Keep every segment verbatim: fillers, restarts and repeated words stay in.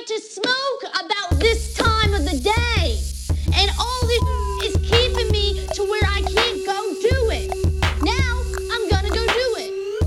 to smoke about this time of the day. And all this is keeping me to where I can't go do it. Now, I'm gonna go do it.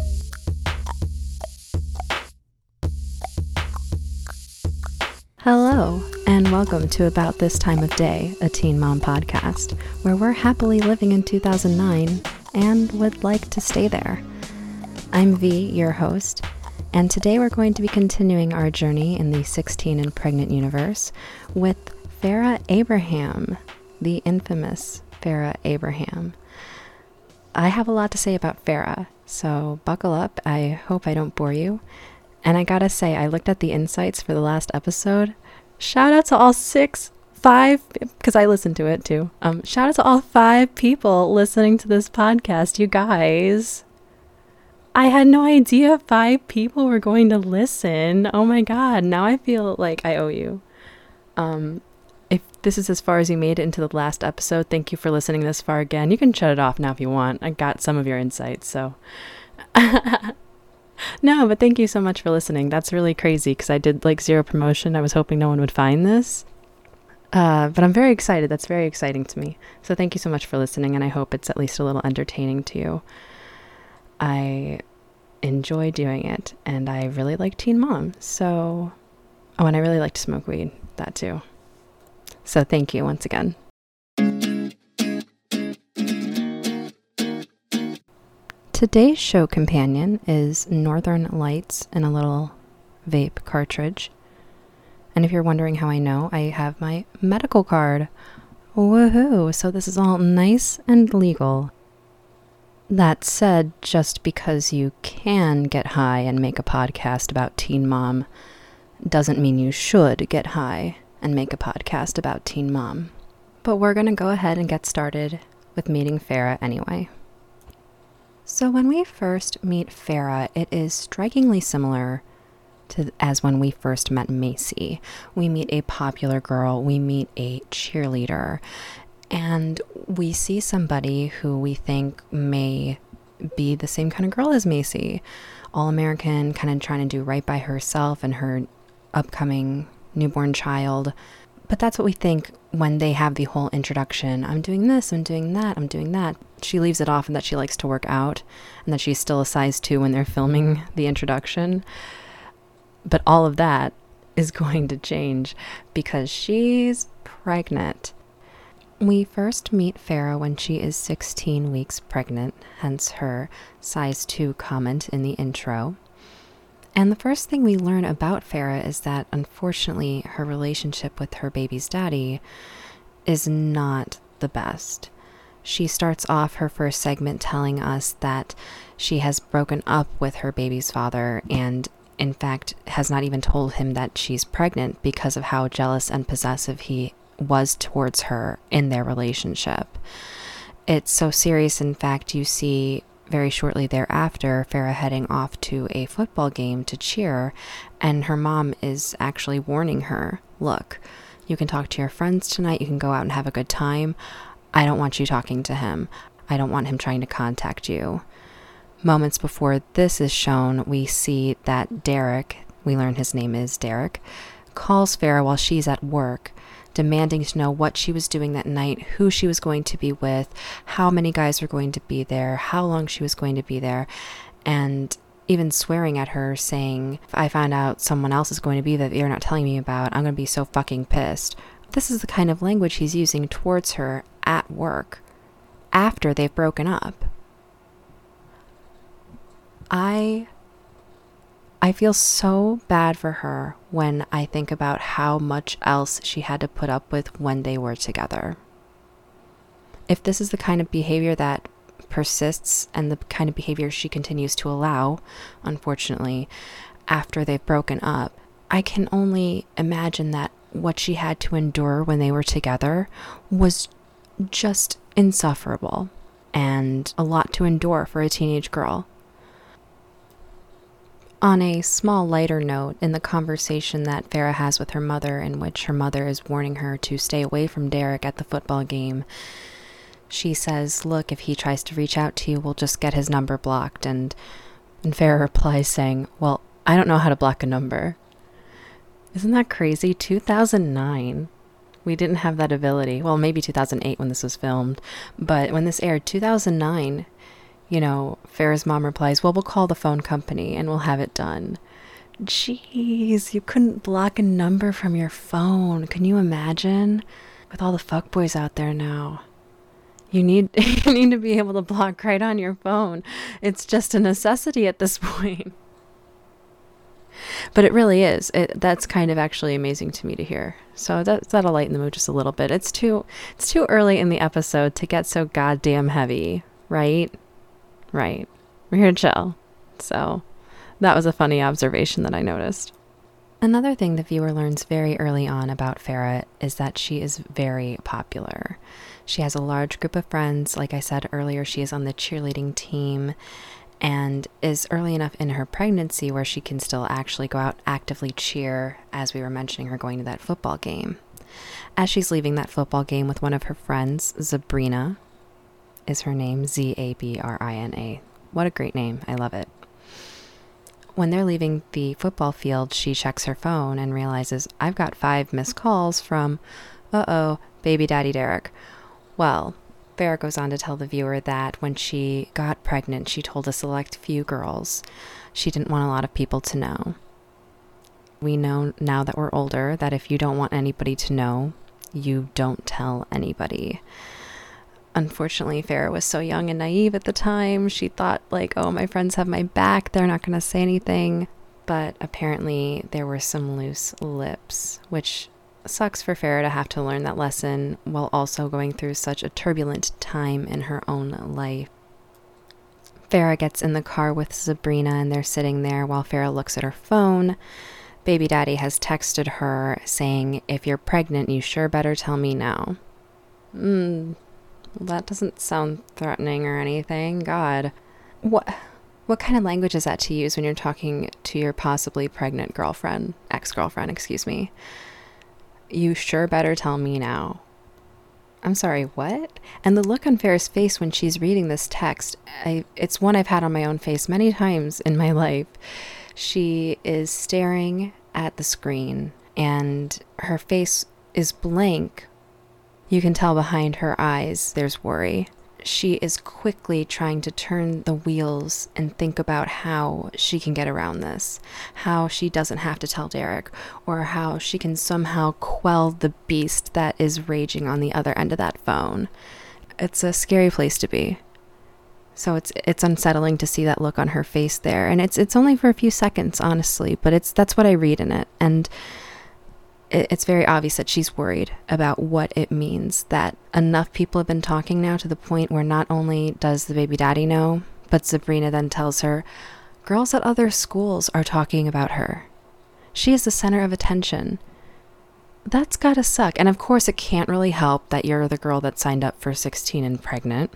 Hello, and welcome to About This Time of Day, a Teen Mom podcast, where we're happily living in two thousand nine and would like to stay there. I'm V, your host, and today we're going to be continuing our journey in the sixteen and pregnant universe with Farrah Abraham, the infamous Farrah Abraham. I have a lot to say about Farrah, so buckle up. I hope I don't bore you. And I gotta say, I looked at the insights for the last episode. Shout out to all six, five, because I listened to it too. Um, shout out to all five people listening to this podcast, you guys. I had no idea five people were going to listen. Oh my God, now I feel like I owe you. Um, if this is as far as you made it into the last episode, thank you for listening this far again. You can shut it off now if you want. I got some of your insights, so... No, but thank you so much for listening. That's really crazy because I did like zero promotion. I was hoping no one would find this. Uh, but I'm very excited. That's very exciting to me. So thank you so much for listening, and I hope it's at least a little entertaining to you. I enjoy doing it, and I really like Teen Mom. So, oh, and I really like to smoke weed. That too. So thank you once again. Today's show companion is Northern Lights in a little vape cartridge. And if you're wondering how I know, I have my medical card. Woohoo! So this is all nice and legal. That said, just because you can get high and make a podcast about Teen Mom doesn't mean you should get high and make a podcast about Teen Mom. But we're going to go ahead and get started with meeting Farrah anyway. So when we first meet Farrah, it is strikingly similar to as when we first met Macy. We meet a popular girl, we meet a cheerleader, and we see somebody who we think may be the same kind of girl as Macy. All-American, kind of trying to do right by herself and her upcoming newborn child. But that's what we think when they have the whole introduction. I'm doing this, I'm doing that, I'm doing that. She leaves it off and that she likes to work out and that she's still a size two when they're filming the introduction. But all of that is going to change because she's pregnant. We first meet Farrah when she is sixteen weeks pregnant, hence her size two comment in the intro. And the first thing we learn about Farrah is that, unfortunately, her relationship with her baby's daddy is not the best. She starts off her first segment telling us that she has broken up with her baby's father and, in fact, has not even told him that she's pregnant because of how jealous and possessive he was towards her in their relationship. It's so serious, in fact, you see... very shortly thereafter, Farrah heading off to a football game to cheer, and her mom is actually warning her, look, you can talk to your friends tonight, you can go out and have a good time. I don't want you talking to him. I don't want him trying to contact you. Moments before this is shown, we see that Derek, we learn his name is Derek, calls Farrah while she's at work, demanding to know what she was doing that night, who she was going to be with, how many guys were going to be there, how long she was going to be there, and even swearing at her, saying, if I find out someone else is going to be there that you're not telling me about, I'm going to be so fucking pissed. This is the kind of language he's using towards her at work after they've broken up. I... I feel so bad for her when I think about how much else she had to put up with when they were together. If this is the kind of behavior that persists and the kind of behavior she continues to allow, unfortunately, after they've broken up, I can only imagine that what she had to endure when they were together was just insufferable and a lot to endure for a teenage girl. On a small lighter note, in the conversation that Farrah has with her mother, in which her mother is warning her to stay away from Derek at the football game, she says, look, if he tries to reach out to you, we'll just get his number blocked. And, and Farrah replies saying, well, I don't know how to block a number. Isn't that crazy? two thousand nine. We didn't have that ability. Well, maybe two thousand eight when this was filmed. But when this aired, two thousand nine, you know, Farrah's mom replies, well, we'll call the phone company and we'll have it done. Jeez, you couldn't block a number from your phone. Can you imagine? With all the fuckboys out there now. You need, you need to be able to block right on your phone. It's just a necessity at this point. But it really is. It, that's kind of actually amazing to me to hear. So that, that'll lighten the mood just a little bit. It's too, it's too early in the episode to get so goddamn heavy, right? Right. We're here to chill. So that was a funny observation that I noticed. Another thing the viewer learns very early on about Farrah is that she is very popular. She has a large group of friends. Like I said earlier, she is on the cheerleading team and is early enough in her pregnancy where she can still actually go out actively cheer, as we were mentioning her going to that football game. As she's leaving that football game with one of her friends, Zabrina is her name, Z A B R I N A. What a great name. I love it. When they're leaving the football field, she checks her phone and realizes, I've got five missed calls from, uh-oh, baby daddy Derek. Well, Farrah goes on to tell the viewer that when she got pregnant, she told a select few girls. She didn't want a lot of people to know. We know now that we're older that if you don't want anybody to know, you don't tell anybody. Unfortunately, Farrah was so young and naive at the time. She thought like, oh, my friends have my back. They're not going to say anything. But apparently there were some loose lips, which sucks for Farrah to have to learn that lesson while also going through such a turbulent time in her own life. Farrah gets in the car with Zabrina and they're sitting there while Farrah looks at her phone. Baby daddy has texted her saying, if you're pregnant, you sure better tell me now. Hmm. Well, that doesn't sound threatening or anything. God. What what kind of language is that to use when you're talking to your possibly pregnant girlfriend, ex-girlfriend, excuse me? You sure better tell me now. I'm sorry, what? And the look on Farrah's face when she's reading this text, I, it's one I've had on my own face many times in my life. She is staring at the screen and her face is blank. You can tell behind her eyes there's worry. She is quickly trying to turn the wheels and think about how she can get around this, how she doesn't have to tell Derek, or how she can somehow quell the beast that is raging on the other end of that phone. It's a scary place to be. So it's it's unsettling to see that look on her face there, and it's it's only for a few seconds, honestly, but it's that's what I read in it, and it's very obvious that she's worried about what it means, that enough people have been talking now to the point where not only does the baby daddy know, but Zabrina then tells her, girls at other schools are talking about her. She is the center of attention. That's gotta suck. And of course it can't really help that you're the girl that signed up for sixteen and pregnant.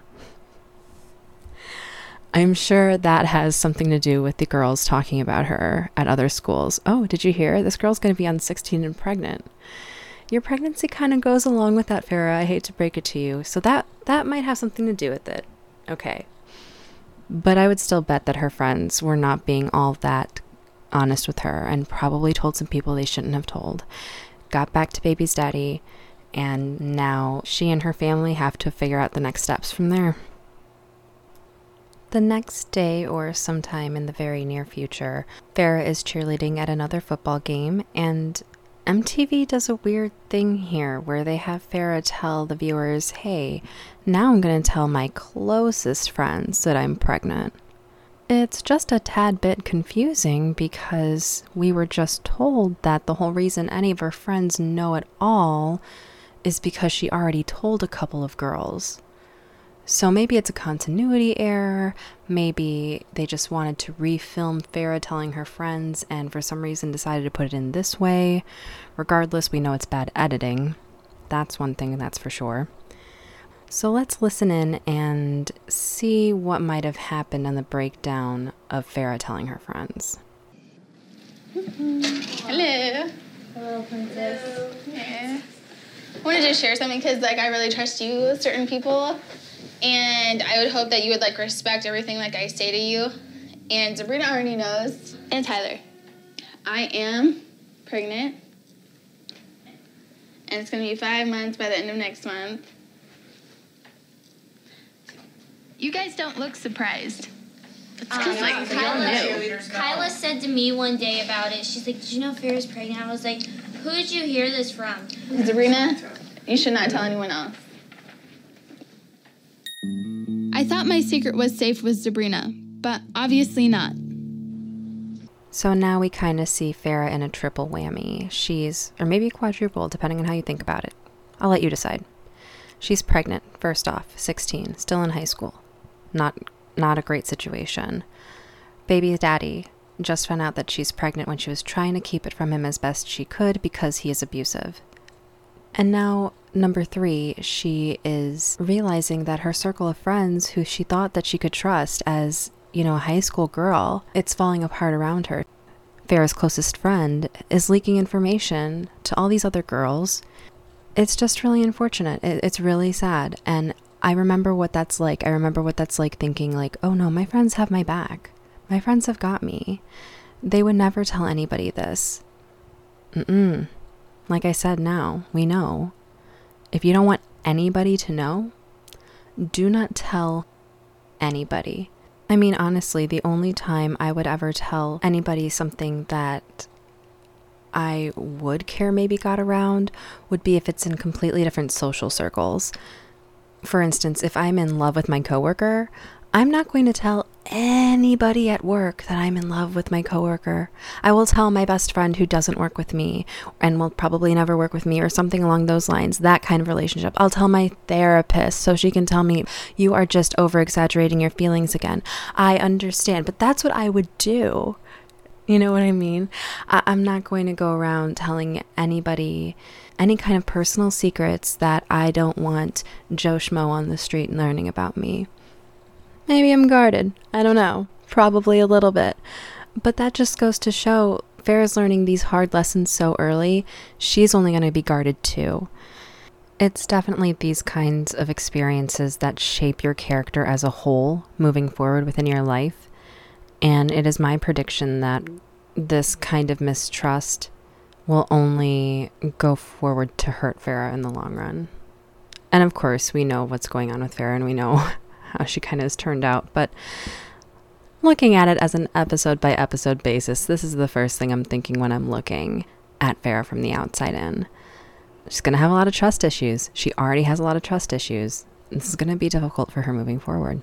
I'm sure that has something to do with the girls talking about her at other schools. Oh, did you hear? This girl's going to be on sixteen and pregnant. Your pregnancy kind of goes along with that, Farrah. I hate to break it to you. So that, that might have something to do with it. Okay. But I would still bet that her friends were not being all that honest with her and probably told some people they shouldn't have told. Got back to baby's daddy, and now she and her family have to figure out the next steps from there. The next day, or sometime in the very near future, Farrah is cheerleading at another football game, and M T V does a weird thing here where they have Farrah tell the viewers, hey, now I'm going to tell my closest friends that I'm pregnant. It's just a tad bit confusing because we were just told that the whole reason any of her friends know at all is because she already told a couple of girls. So maybe it's a continuity error, maybe they just wanted to refilm Farrah telling her friends and for some reason decided to put it in this way. Regardless, we know it's bad editing. That's one thing, that's for sure. So let's listen in and see what might have happened on the breakdown of Farrah telling her friends. Hello. Hello, princess. Hello. Yeah. I wanted to share something because, like, I really trust you with certain people. And I would hope that you would, like, respect everything, like, I say to you. And Sabrina already knows. And Tyler. I am pregnant and it's going to be five months by the end of next month. You guys don't look surprised. It's Um, just like, Kyla, Kyla said to me one day about it, she's like, did you know Farrah's pregnant? I was like, who did you hear this from? Sabrina, you should not tell anyone else. I thought my secret was safe with Sabrina, but obviously not. So now we kind of see Farrah in a triple whammy. She's, or maybe quadruple, depending on how you think about it. I'll let you decide. She's pregnant, first off, sixteen, still in high school. Not, not a great situation. Baby's daddy just found out that she's pregnant when she was trying to keep it from him as best she could because he is abusive. And now, number three, she is realizing that her circle of friends who she thought that she could trust as, you know, a high school girl, it's falling apart around her. Farrah's closest friend is leaking information to all these other girls. It's just really unfortunate. It, it's really sad. And I remember what that's like. I remember what that's like thinking like, oh no, my friends have my back. My friends have got me. They would never tell anybody this. Mm-mm. Like I said, now we know. If you don't want anybody to know, do not tell anybody. I mean, honestly, the only time I would ever tell anybody something that I would care maybe got around would be if it's in completely different social circles. For instance, if I'm in love with my coworker, I'm not going to tell anybody at work that I'm in love with my coworker. I will tell my best friend who doesn't work with me and will probably never work with me or something along those lines, that kind of relationship. I'll tell my therapist so she can tell me, you are just over exaggerating your feelings again. I understand, but that's what I would do. You know what I mean? I- I'm not going to go around telling anybody any kind of personal secrets that I don't want Joe Schmo on the street learning about me. Maybe I'm guarded. I don't know. Probably a little bit. But that just goes to show Farrah's learning these hard lessons so early. She's only going to be guarded too. It's definitely these kinds of experiences that shape your character as a whole moving forward within your life. And it is my prediction that this kind of mistrust will only go forward to hurt Farrah in the long run. And of course, we know what's going on with Farrah and we know how she kind of has turned out, but looking at it as an episode by episode basis, this is the first thing I'm thinking when I'm looking at Farrah from the outside in. She's going to have a lot of trust issues. She already has a lot of trust issues. This is going to be difficult for her moving forward.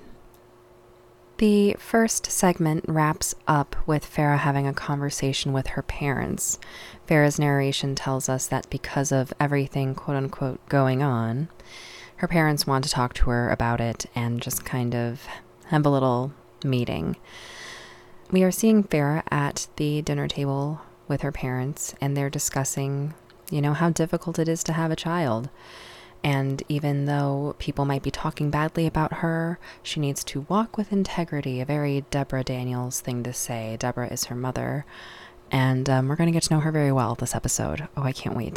The first segment wraps up with Farrah having a conversation with her parents. Farrah's narration tells us that because of everything quote unquote going on, her parents want to talk to her about it and just kind of have a little meeting. We are seeing Farrah at the dinner table with her parents, and they're discussing, you know, how difficult it is to have a child. And even though people might be talking badly about her, she needs to walk with integrity, a very Deborah Daniels thing to say. Deborah is her mother, and um, we're going to get to know her very well this episode. Oh, I can't wait.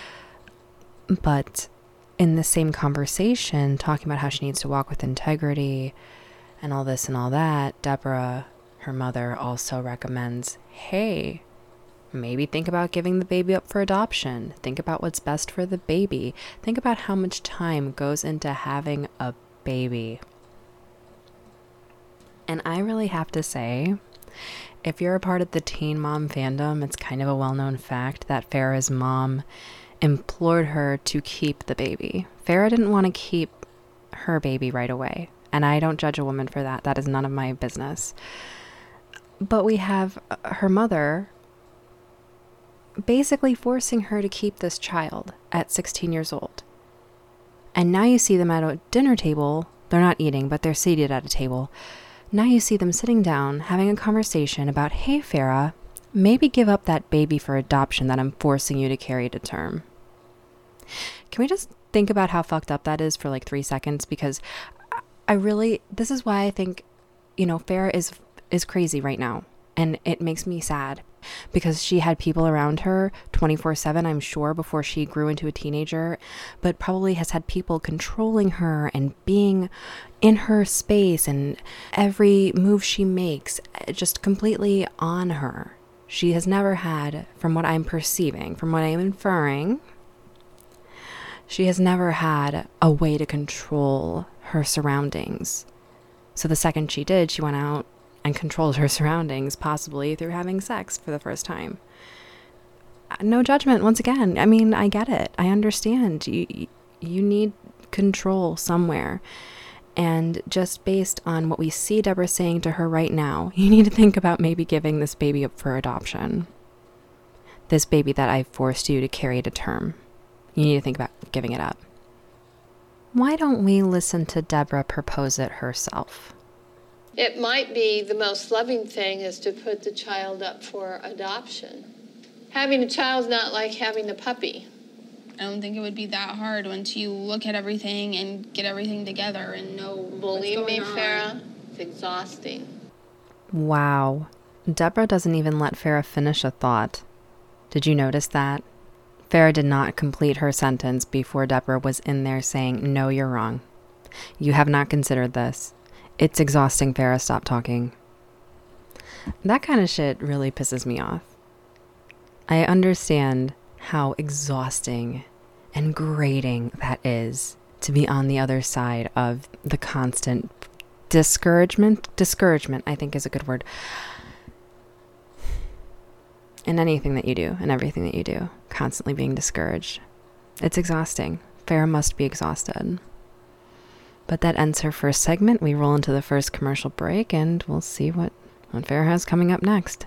But in the same conversation, talking about how she needs to walk with integrity and all this and all that, Deborah, her mother, also recommends, hey, maybe think about giving the baby up for adoption. Think about what's best for the baby. Think about how much time goes into having a baby. And I really have to say, if you're a part of the teen mom fandom, it's kind of a well-known fact that Farrah's mom implored her to keep the baby. Farrah didn't want to keep her baby right away. And I don't judge a woman for that. That is none of my business. But we have her mother basically forcing her to keep this child at sixteen years old. And now you see them at a dinner table. They're not eating, but they're seated at a table. Now you see them sitting down, having a conversation about, hey, Farrah, maybe give up that baby for adoption that I'm forcing you to carry to term. Can we just think about how fucked up that is for like three seconds? Because I really, this is why I think, you know, Farrah is is crazy right now. And it makes me sad because she had people around her twenty-four seven, I'm sure, before she grew into a teenager, but probably has had people controlling her and being in her space, and every move she makes just completely on her. She has never had, from what I'm perceiving, from what I'm inferring, She has never had a way to control her surroundings. So the second she did, she went out and controlled her surroundings, possibly through having sex for the first time. No judgment, once again. I mean, I get it. I understand. You, you need control somewhere. And just based on what we see Deborah saying to her right now, you need to think about maybe giving this baby up for adoption. This baby that I forced you to carry to term. You need to think about giving it up. Why don't we listen to Deborah propose it herself? It might be the most loving thing is to put the child up for adoption. Having a child is not like having a puppy. I don't think it would be that hard once you look at everything and get everything together and know Believe what's me, going on. Farrah, it's exhausting. Wow. Deborah doesn't even let Farrah finish a thought. Did you notice that? Farrah did not complete her sentence before Deborah was in there saying, no, you're wrong. You have not considered this. It's exhausting, Farrah. Stop talking. That kind of shit really pisses me off. I understand how exhausting and grating that is to be on the other side of the constant discouragement. Discouragement, I think, is a good word. In anything that you do and everything that you do, constantly being discouraged. It's exhausting. Farrah must be exhausted. But that ends her first segment. We roll into the first commercial break and we'll see what, what Farrah has coming up next.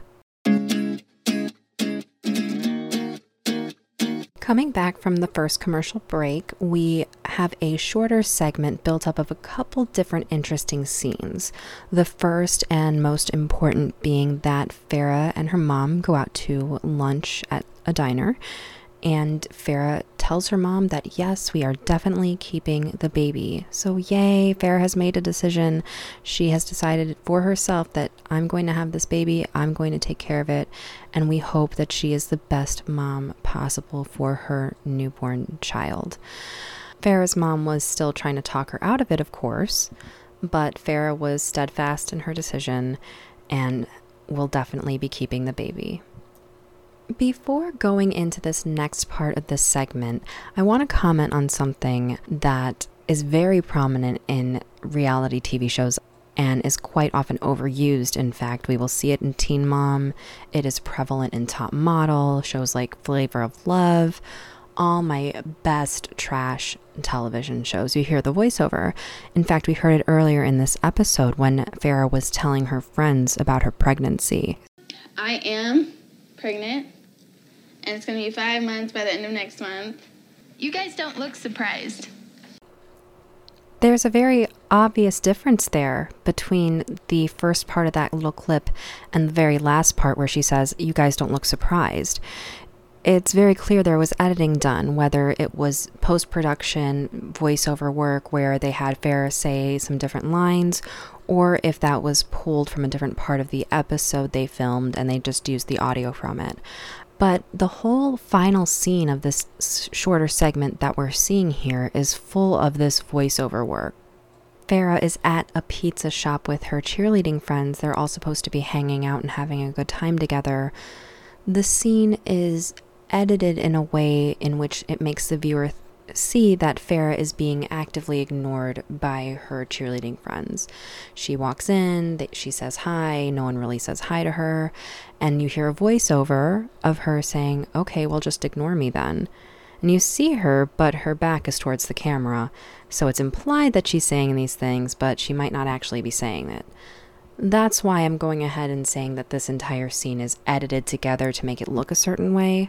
Coming back from the first commercial break, we have a shorter segment built up of a couple different interesting scenes. The first and most important being that Farrah and her mom go out to lunch at a diner, and Farrah tells her mom that yes, we are definitely keeping the baby. So yay, Farrah has made a decision. She has decided for herself that I'm going to have this baby, I'm going to take care of it, and we hope that she is the best mom possible for her newborn child. Farrah's mom was still trying to talk her out of it, of course, but Farrah was steadfast in her decision and will definitely be keeping the baby. Before going into this next part of this segment, I want to comment on something that is very prominent in reality T V shows and is quite often overused. In fact, we will see it in Teen Mom. It is prevalent in Top Model, shows like Flavor of Love, all my best trash television shows. You hear the voiceover. In fact, we heard it earlier in this episode when Farrah was telling her friends about her pregnancy. I am pregnant, and it's going to be five months by the end of next month. You guys don't look surprised. There's a very obvious difference there between the first part of that little clip and the very last part where she says, you guys don't look surprised. It's very clear there was editing done, whether it was post-production voiceover work where they had Farrah say some different lines, or if that was pulled from a different part of the episode they filmed and they just used the audio from it. But the whole final scene of this shorter segment that we're seeing here is full of this voiceover work. Farrah is at a pizza shop with her cheerleading friends. They're all supposed to be hanging out and having a good time together. The scene is edited in a way in which it makes the viewer th- see that Farrah is being actively ignored by her cheerleading friends. She walks in, they, she says hi, no one really says hi to her, and you hear a voiceover of her saying, okay, well, just ignore me then. And you see her, but her back is towards the camera, so it's implied that she's saying these things, but she might not actually be saying it. That's why I'm going ahead and saying that this entire scene is edited together to make it look a certain way.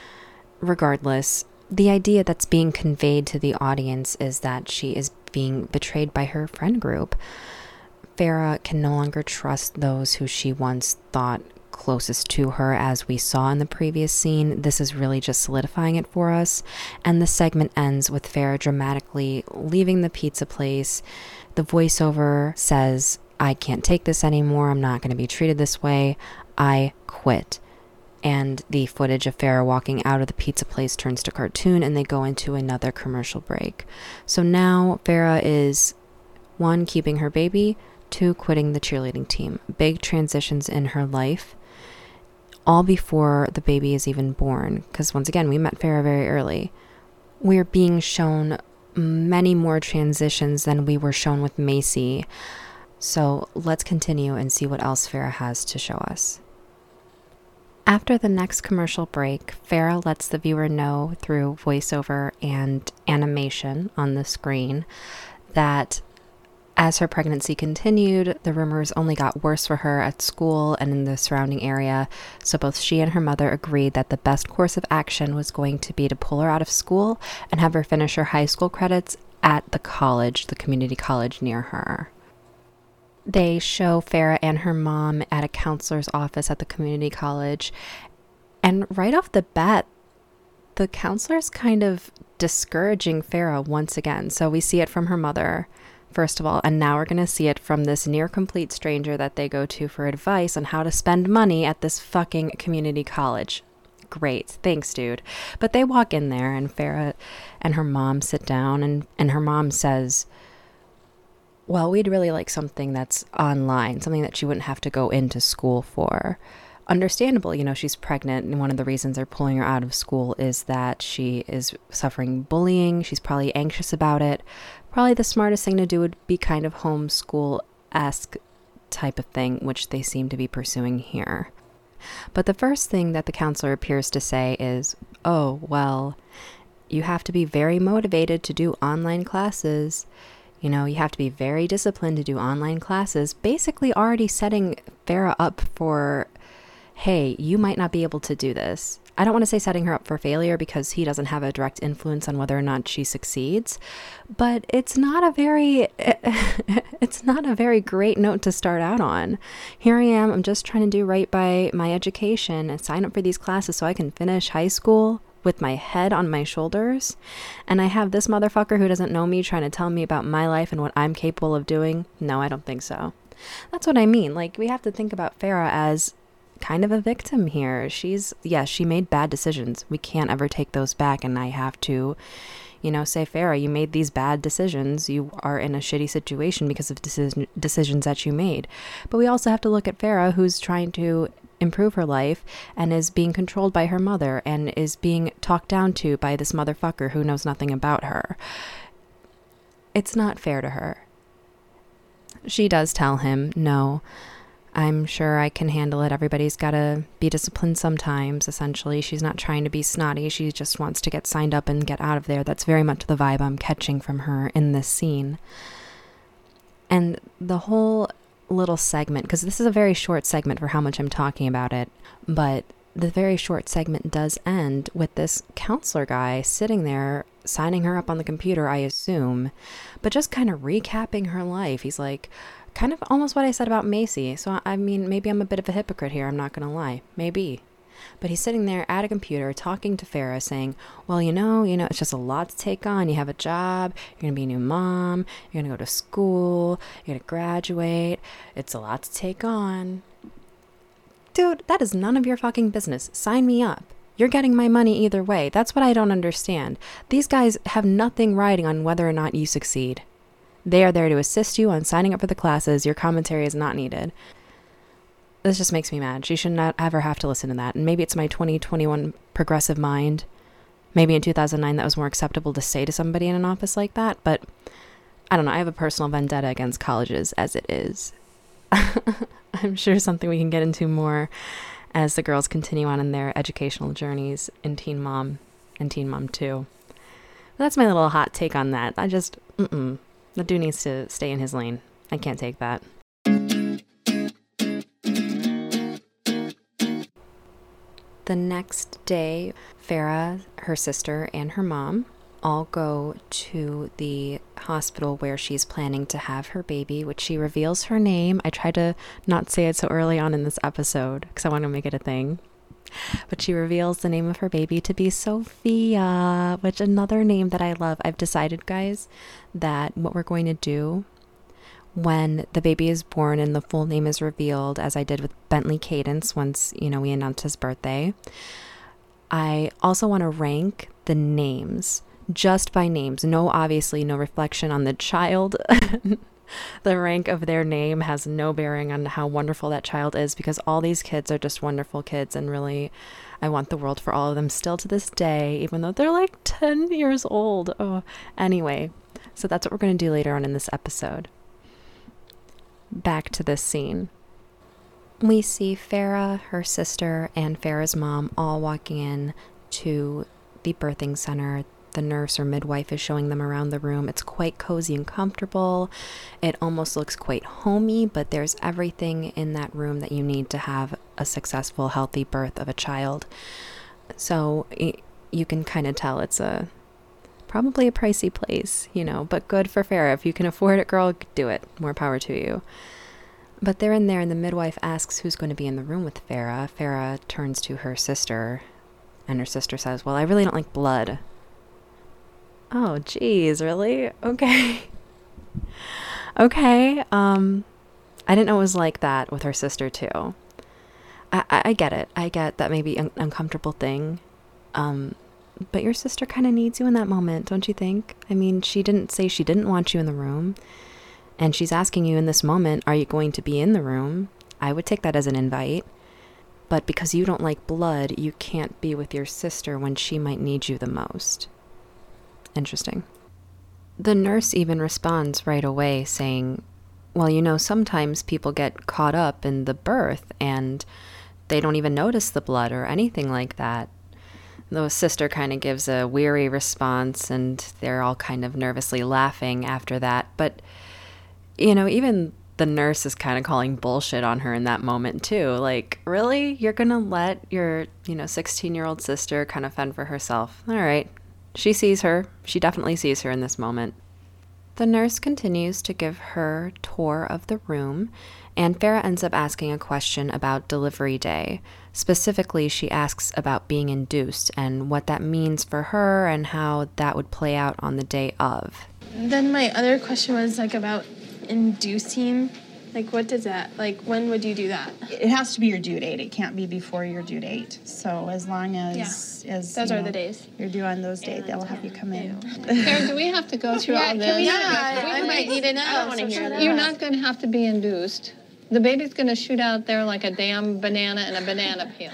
Regardless, the idea that's being conveyed to the audience is that she is being betrayed by her friend group. Farrah can no longer trust those who she once thought closest to her, as we saw in the previous scene. This is really just solidifying it for us. And the segment ends with Farrah dramatically leaving the pizza place. The voiceover says, I can't take this anymore. I'm not going to be treated this way. I quit. And the footage of Farrah walking out of the pizza place turns to cartoon, and they go into another commercial break. So now Farrah is, one, keeping her baby, two, quitting the cheerleading team. Big transitions in her life, all before the baby is even born. Because once again, we met Farrah very early. we're being shown many more transitions than we were shown with Macy. So let's continue and see what else Farrah has to show us. After the next commercial break, Farrah lets the viewer know through voiceover and animation on the screen that as her pregnancy continued, the rumors only got worse for her at school and in the surrounding area. So both she and her mother agreed that the best course of action was going to be to pull her out of school and have her finish her high school credits at the college, the community college near her. They show Farrah and her mom at a counselor's office at the community college. And right off the bat, the counselor's kind of discouraging Farrah once again. So we see it from her mother, first of all, and now we're going to see it from this near complete stranger that they go to for advice on how to spend money at this fucking community college. Great. Thanks, dude. But they walk in there and Farrah and her mom sit down and, and her mom says, well, we'd really like something that's online, something that she wouldn't have to go into school for. Understandable, you know, she's pregnant, and one of the reasons they're pulling her out of school is that she is suffering bullying. She's probably anxious about it. Probably the smartest thing to do would be kind of homeschool-esque type of thing, which they seem to be pursuing here. But the first thing that the counselor appears to say is, oh, well, you have to be very motivated to do online classes. You know, you have to be very disciplined to do online classes, basically already setting Farrah up for, hey, you might not be able to do this. I don't want to say setting her up for failure because he doesn't have a direct influence on whether or not she succeeds, but it's not a very, it's not a very great note to start out on. Here I am, I'm just trying to do right by my education and sign up for these classes so I can finish high school with my head on my shoulders, and I have this motherfucker who doesn't know me trying to tell me about my life and what I'm capable of doing. No, I don't think so. That's what I mean. Like, we have to think about Farrah as kind of a victim here. She's, yes, she made bad decisions. We can't ever take those back, and I have to, you know, say, Farrah, you made these bad decisions. You are in a shitty situation because of decision, decisions that you made. But we also have to look at Farrah, who's trying to improve her life and is being controlled by her mother and is being talked down to by this motherfucker who knows nothing about her. It's not fair to her. She does tell him, no, I'm sure I can handle it. Everybody's got to be disciplined sometimes, essentially. She's not trying to be snotty. She just wants to get signed up and get out of there. That's very much the vibe I'm catching from her in this scene. And the whole little segment, because this is a very short segment for how much I'm talking about it, but the very short segment does end with this counselor guy sitting there signing her up on the computer, I assume, but just kind of recapping her life. He's like, kind of almost what I said about Macy. So I mean, maybe I'm a bit of a hypocrite here, I'm not gonna lie, maybe. But he's sitting there at a computer talking to Farrah saying, well, you know, you know, it's just a lot to take on. You have a job, you're going to be a new mom, you're going to go to school, you're going to graduate. It's a lot to take on. Dude, that is none of your fucking business. Sign me up. You're getting my money either way. That's what I don't understand. These guys have nothing riding on whether or not you succeed. They are there to assist you on signing up for the classes. Your commentary is not needed. This just makes me mad. She should not ever have to listen to that. And maybe it's my twenty twenty-one progressive mind. Maybe in two thousand nine that was more acceptable to say to somebody in an office like that. But I don't know. I have a personal vendetta against colleges as it is. I'm sure something we can get into more as the girls continue on in their educational journeys in Teen Mom and Teen Mom two. But that's my little hot take on that. I just, mm-mm. The dude needs to stay in his lane. I can't take that. The next day, Farrah, her sister, and her mom all go to the hospital where she's planning to have her baby, which she reveals her name. I tried to not say it so early on in this episode because I want to make it a thing. But she reveals the name of her baby to be Sophia, which another name that I love. I've decided, guys, that what we're going to do when the baby is born and the full name is revealed, as I did with Bentley Cadence once, you know, we announced his birthday, I also want to rank the names just by names. No, obviously, no reflection on the child. The rank of their name has no bearing on how wonderful that child is, because all these kids are just wonderful kids, and really, I want the world for all of them still to this day, even though they're like ten years old. Oh, anyway, so that's what we're going to do later on in this episode. Back to this scene. We see Farrah, her sister, and Farrah's mom all walking in to the birthing center. The nurse or midwife is showing them around the room. It's quite cozy and comfortable. It almost looks quite homey, but there's everything in that room that you need to have a successful, healthy birth of a child. So it, you can kind of tell it's a probably a pricey place, you know, but good for Farrah. If you can afford it, girl, do it. More power to you. But they're in there, and the midwife asks who's going to be in the room with Farrah. Farrah turns to her sister, and her sister says, well, I really don't like blood. Oh, geez, really? Okay. Okay. Um, I didn't know it was like that with her sister, too. I, I, I get it. I get that maybe an uncomfortable thing. Um, but your sister kind of needs you in that moment, don't you think? I mean, she didn't say she didn't want you in the room. And she's asking you in this moment, are you going to be in the room? I would take that as an invite. But because you don't like blood, you can't be with your sister when she might need you the most. Interesting. The nurse even responds right away saying, well, you know, sometimes people get caught up in the birth and they don't even notice the blood or anything like that. The sister kind of gives a weary response, and they're all kind of nervously laughing after that. But you know, even the nurse is kind of calling bullshit on her in that moment too. Like, really? You're going to let your, you know, sixteen-year-old sister kind of fend for herself? All right. She sees her. She definitely sees her in this moment. The nurse continues to give her tour of the room, and Farrah ends up asking a question about delivery day. Specifically, she asks about being induced and what that means for her and how that would play out on the day of. Then my other question was like about inducing, like what does that, like when would you do that? It has to be your due date. It can't be before your due date. So as long as Yeah. as Those you are know, the days. you're due on those dates, they'll have you come in. Karen, do we have to go through all this? Yeah, I, I might need to know. I don't want to hear that. You're not going to have to be induced. The baby's going to shoot out there like a damn banana in a banana peel.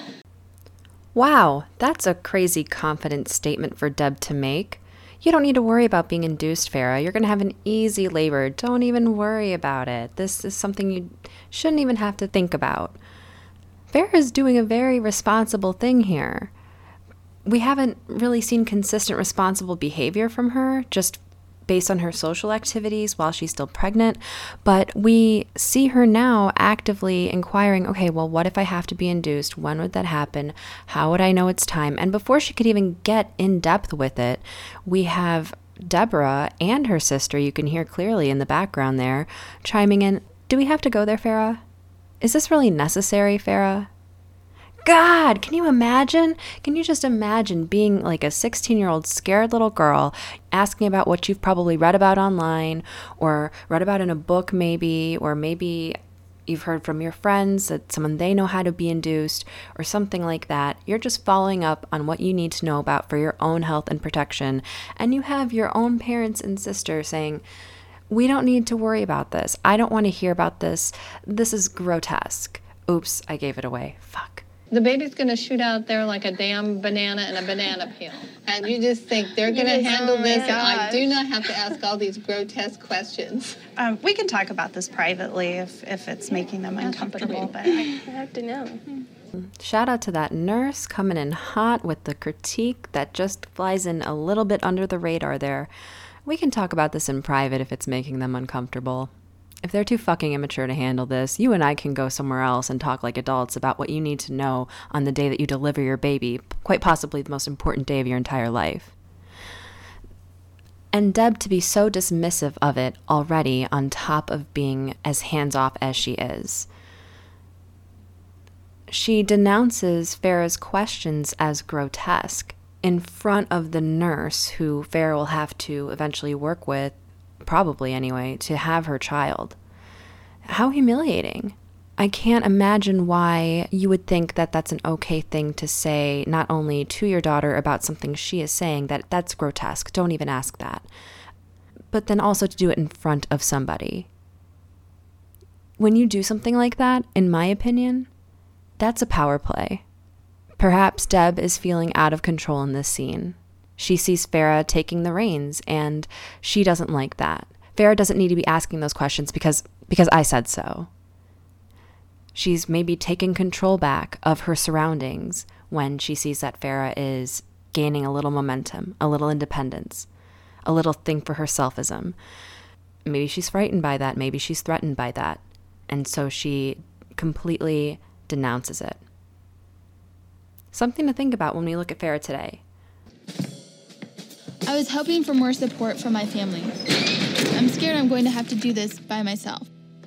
Wow, that's a crazy confident statement for Deb to make. You don't need to worry about being induced, Farrah. You're going to have an easy labor. Don't even worry about it. This is something you shouldn't even have to think about. Farrah is doing a very responsible thing here. We haven't really seen consistent responsible behavior from her, just based on her social activities while she's still pregnant, but we see her now actively inquiring, okay, well, what if I have to be induced? When would that happen? How would I know it's time? And before she could even get in depth with it, we have Deborah and her sister, you can hear clearly in the background there, chiming in, do we have to go there, Farrah? Is this really necessary, Farrah? God, can you imagine? Can you just imagine being like a sixteen-year-old scared little girl asking about what you've probably read about online or read about in a book maybe, or maybe you've heard from your friends that someone they know how to be induced or something like that. You're just following up on what you need to know about for your own health and protection. And you have your own parents and sister saying, we don't need to worry about this. I don't want to hear about this. This is grotesque. Oops, I gave it away. Fuck. The baby's going to shoot out there like a damn banana in a banana peel. And you just think they're going to handle oh this, and gosh. I do not have to ask all these grotesque questions. Um, we can talk about this privately if, if it's making them uncomfortable, but I have to know. Shout out to that nurse coming in hot with the critique that just flies in a little bit under the radar there. We can talk about this in private if it's making them uncomfortable. If they're too fucking immature to handle this, you and I can go somewhere else and talk like adults about what you need to know on the day that you deliver your baby, quite possibly the most important day of your entire life. And Deb to be so dismissive of it already on top of being as hands-off as she is. She denounces Farrah's questions as grotesque in front of the nurse who Farrah will have to eventually work with, probably anyway, to have her child. How humiliating. I can't imagine why you would think that that's an okay thing to say, not only to your daughter about something she is saying, that that's grotesque, don't even ask that, but then also to do it in front of somebody. When you do something like that, in my opinion, that's a power play. Perhaps Deb is feeling out of control in this scene. She sees Farrah taking the reins, and she doesn't like that. Farrah doesn't need to be asking those questions because because I said so. She's maybe taking control back of her surroundings when she sees that Farrah is gaining a little momentum, a little independence, a little think for herselfism. Maybe she's frightened by that. Maybe she's threatened by that. And so she completely denounces it. Something to think about when we look at Farrah today. I was hoping for more support from my family. I'm scared I'm going to have to do this by myself.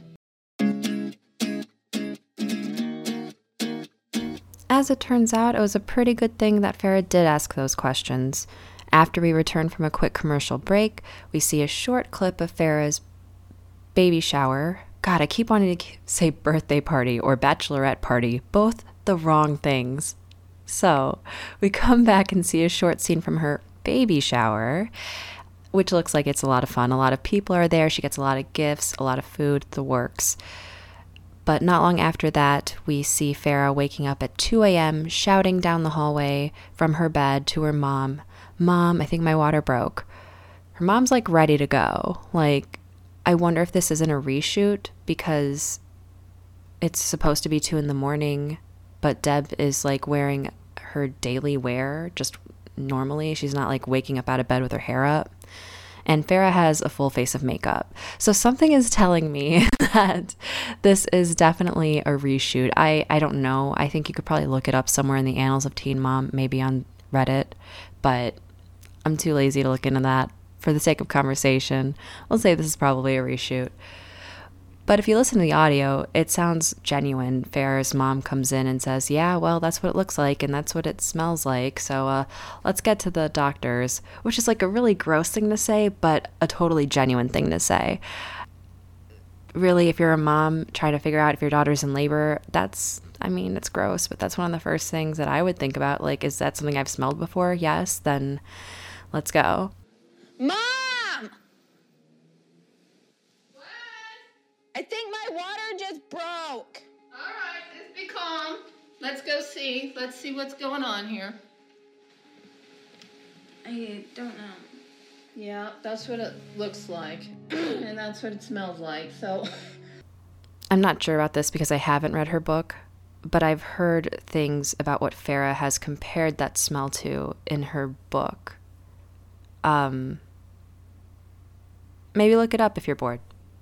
As it turns out, it was a pretty good thing that Farrah did ask those questions. After we return from a quick commercial break, we see a short clip of Farrah's baby shower. God, I keep wanting to say birthday party or bachelorette party, both the wrong things. So we come back and see a short scene from her baby shower, which looks like it's a lot of fun. A lot of people are there. She gets a lot of gifts, a lot of food, the works. But not long after that, we see Farrah waking up at two a.m., shouting down the hallway from her bed to her mom, "Mom, I think my water broke." Her mom's like ready to go. Like, I wonder if this isn't a reshoot because it's supposed to be two in the morning, but Deb is like wearing her daily wear just normally. She's not like waking up out of bed with her hair up. And Farrah has a full face of makeup. So something is telling me that this is definitely a reshoot. I, I don't know. I think you could probably look it up somewhere in the annals of Teen Mom, maybe on Reddit, but I'm too lazy to look into that. For the sake of conversation, I'll say this is probably a reshoot. But if you listen to the audio, it sounds genuine. Farrah's mom comes in and says, yeah, well, that's what it looks like, and that's what it smells like. So uh, let's get to the doctors, which is like a really gross thing to say, but a totally genuine thing to say. Really, if you're a mom trying to figure out if your daughter's in labor, that's, I mean, it's gross, but that's one of the first things that I would think about. Like, is that something I've smelled before? Yes, then let's go. Mom! I think my water just broke. All right, just be calm. Let's go see. Let's see what's going on here. I don't know. Yeah, that's what it looks like. And that's what it smells like, so... I'm not sure about this because I haven't read her book, but I've heard things about what Farrah has compared that smell to in her book. Um, maybe look it up if you're bored.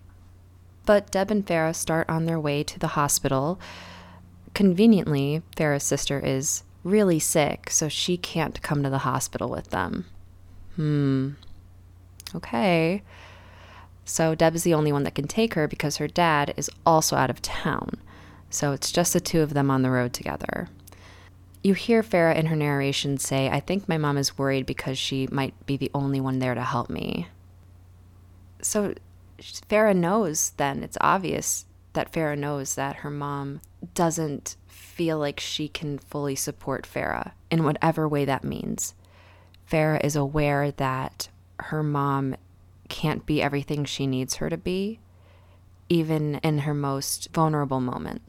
But Deb and Farrah start on their way to the hospital. Conveniently, Farrah's sister is really sick, so she can't come to the hospital with them. Hmm. Okay. So Deb is the only one that can take her because her dad is also out of town. So it's just the two of them on the road together. You hear Farrah in her narration say, I think my mom is worried because she might be the only one there to help me. So Farrah knows then, it's obvious that Farrah knows that her mom doesn't feel like she can fully support Farrah in whatever way that means. Farrah is aware that her mom can't be everything she needs her to be, even in her most vulnerable moment.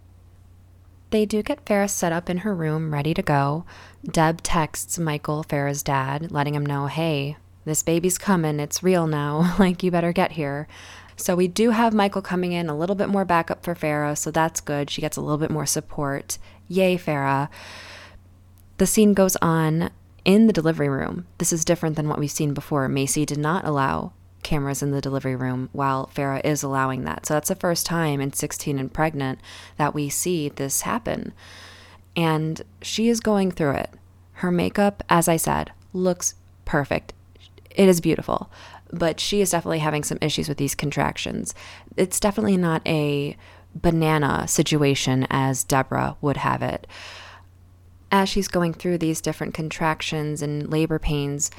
They do get Farrah set up in her room, ready to go. Deb texts Michael, Farrah's dad, letting him know, hey, this baby's coming, it's real now, like you better get here. So we do have Michael coming in, a little bit more backup for Farrah, so that's good. She gets a little bit more support. Yay, Farrah. The scene goes on in the delivery room. This is different than what we've seen before. Macy did not allow cameras in the delivery room while Farrah is allowing that. So that's the first time in sixteen and Pregnant that we see this happen. And she is going through it. Her makeup, as I said, looks perfect. It is beautiful, but she is definitely having some issues with these contractions. It's definitely not a banana situation as Deborah would have it. As she's going through these different contractions and labor pains,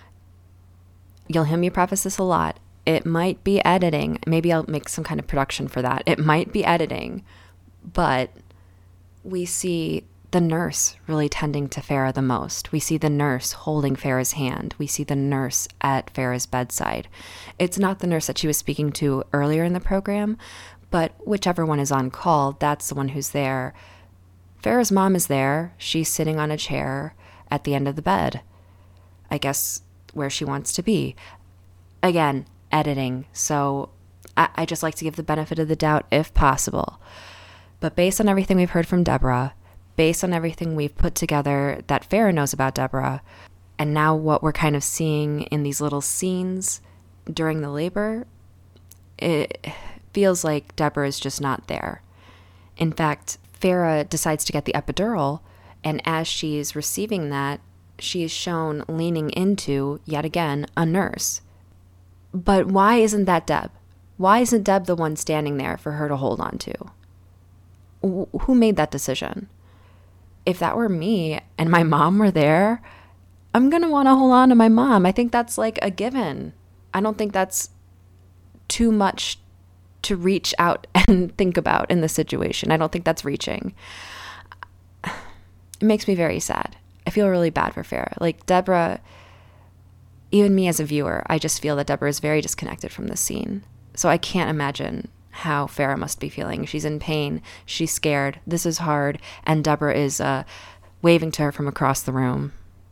you'll hear me preface this a lot. It might be editing. Maybe I'll make some kind of production for that. It might be editing, but we see the nurse really tending to Farrah the most. We see the nurse holding Farrah's hand. We see the nurse at Farrah's bedside. It's not the nurse that she was speaking to earlier in the program, but whichever one is on call, that's the one who's there Farrah's mom is there. She's sitting on a chair at the end of the bed. I guess where she wants to be. Again, editing. So I, I just like to give the benefit of the doubt if possible. But based on everything we've heard from Deborah, based on everything we've put together that Farrah knows about Deborah, and now what we're kind of seeing in these little scenes during the labor, it feels like Deborah is just not there. In fact, Farrah decides to get the epidural, and as she's receiving that, she is shown leaning into, yet again, a nurse. But why isn't that Deb? Why isn't Deb the one standing there for her to hold on to? W- who made that decision? If that were me and my mom were there, I'm going to want to hold on to my mom. I think that's like a given. I don't think that's too much to reach out and think about in the situation. I don't think that's reaching. It makes me very sad. I feel really bad for Farrah. Like Deborah, even me as a viewer, I just feel that Deborah is very disconnected from this scene. So I can't imagine how Farrah must be feeling. She's in pain. She's scared. This is hard. And Deborah is uh, waving to her from across the room.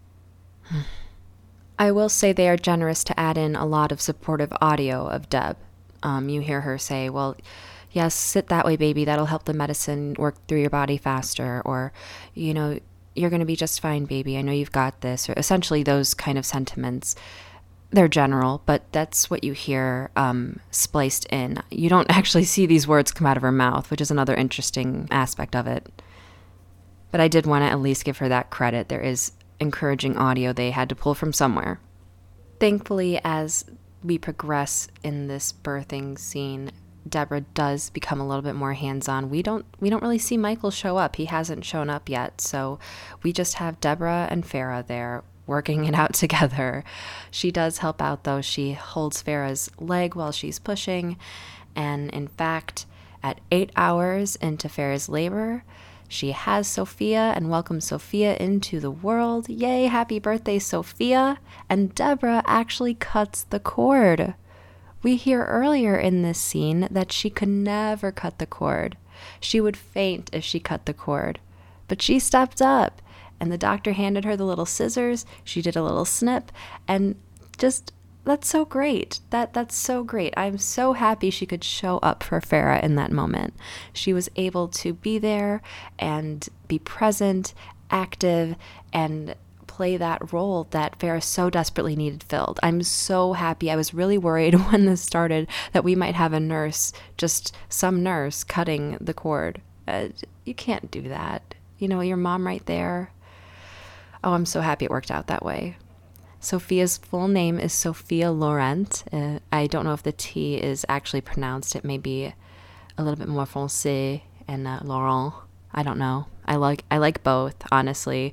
I will say they are generous to add in a lot of supportive audio of Deb. Um, you hear her say, well, yes, sit that way, baby. That'll help the medicine work through your body faster. Or, you know, you're going to be just fine, baby. I know you've got this. Or essentially those kind of sentiments. They're general, but that's what you hear um, spliced in. You don't actually see these words come out of her mouth, which is another interesting aspect of it. But I did want to at least give her that credit. There is encouraging audio they had to pull from somewhere. Thankfully, as we progress in this birthing scene, Deborah does become a little bit more hands-on. We don't we don't really see Michael show up. He hasn't shown up yet, so we just have Deborah and Farrah there working it out together. She does help out, though. She holds Farrah's leg while she's pushing, and in fact, at eight hours into Farrah's labor, she has Sophia and welcomes Sophia into the world. Yay, happy birthday, Sophia! And Deborah actually cuts the cord. We hear earlier in this scene that she could never cut the cord. She would faint if she cut the cord. But she stepped up, and the doctor handed her the little scissors. She did a little snip, and just, that's so great. That That's so great. I'm so happy she could show up for Farrah in that moment. She was able to be there and be present, active, and play that role that Farrah so desperately needed filled. I'm so happy. I was really worried when this started that we might have a nurse, just some nurse, cutting the cord. Uh, you can't do that. You know, your mom right there. Oh, I'm so happy it worked out that way. Sophia's full name is Sophia Laurent. Uh, I don't know if the T is actually pronounced. It may be a little bit more foncé and uh, Laurent. I don't know. I like I like both, honestly.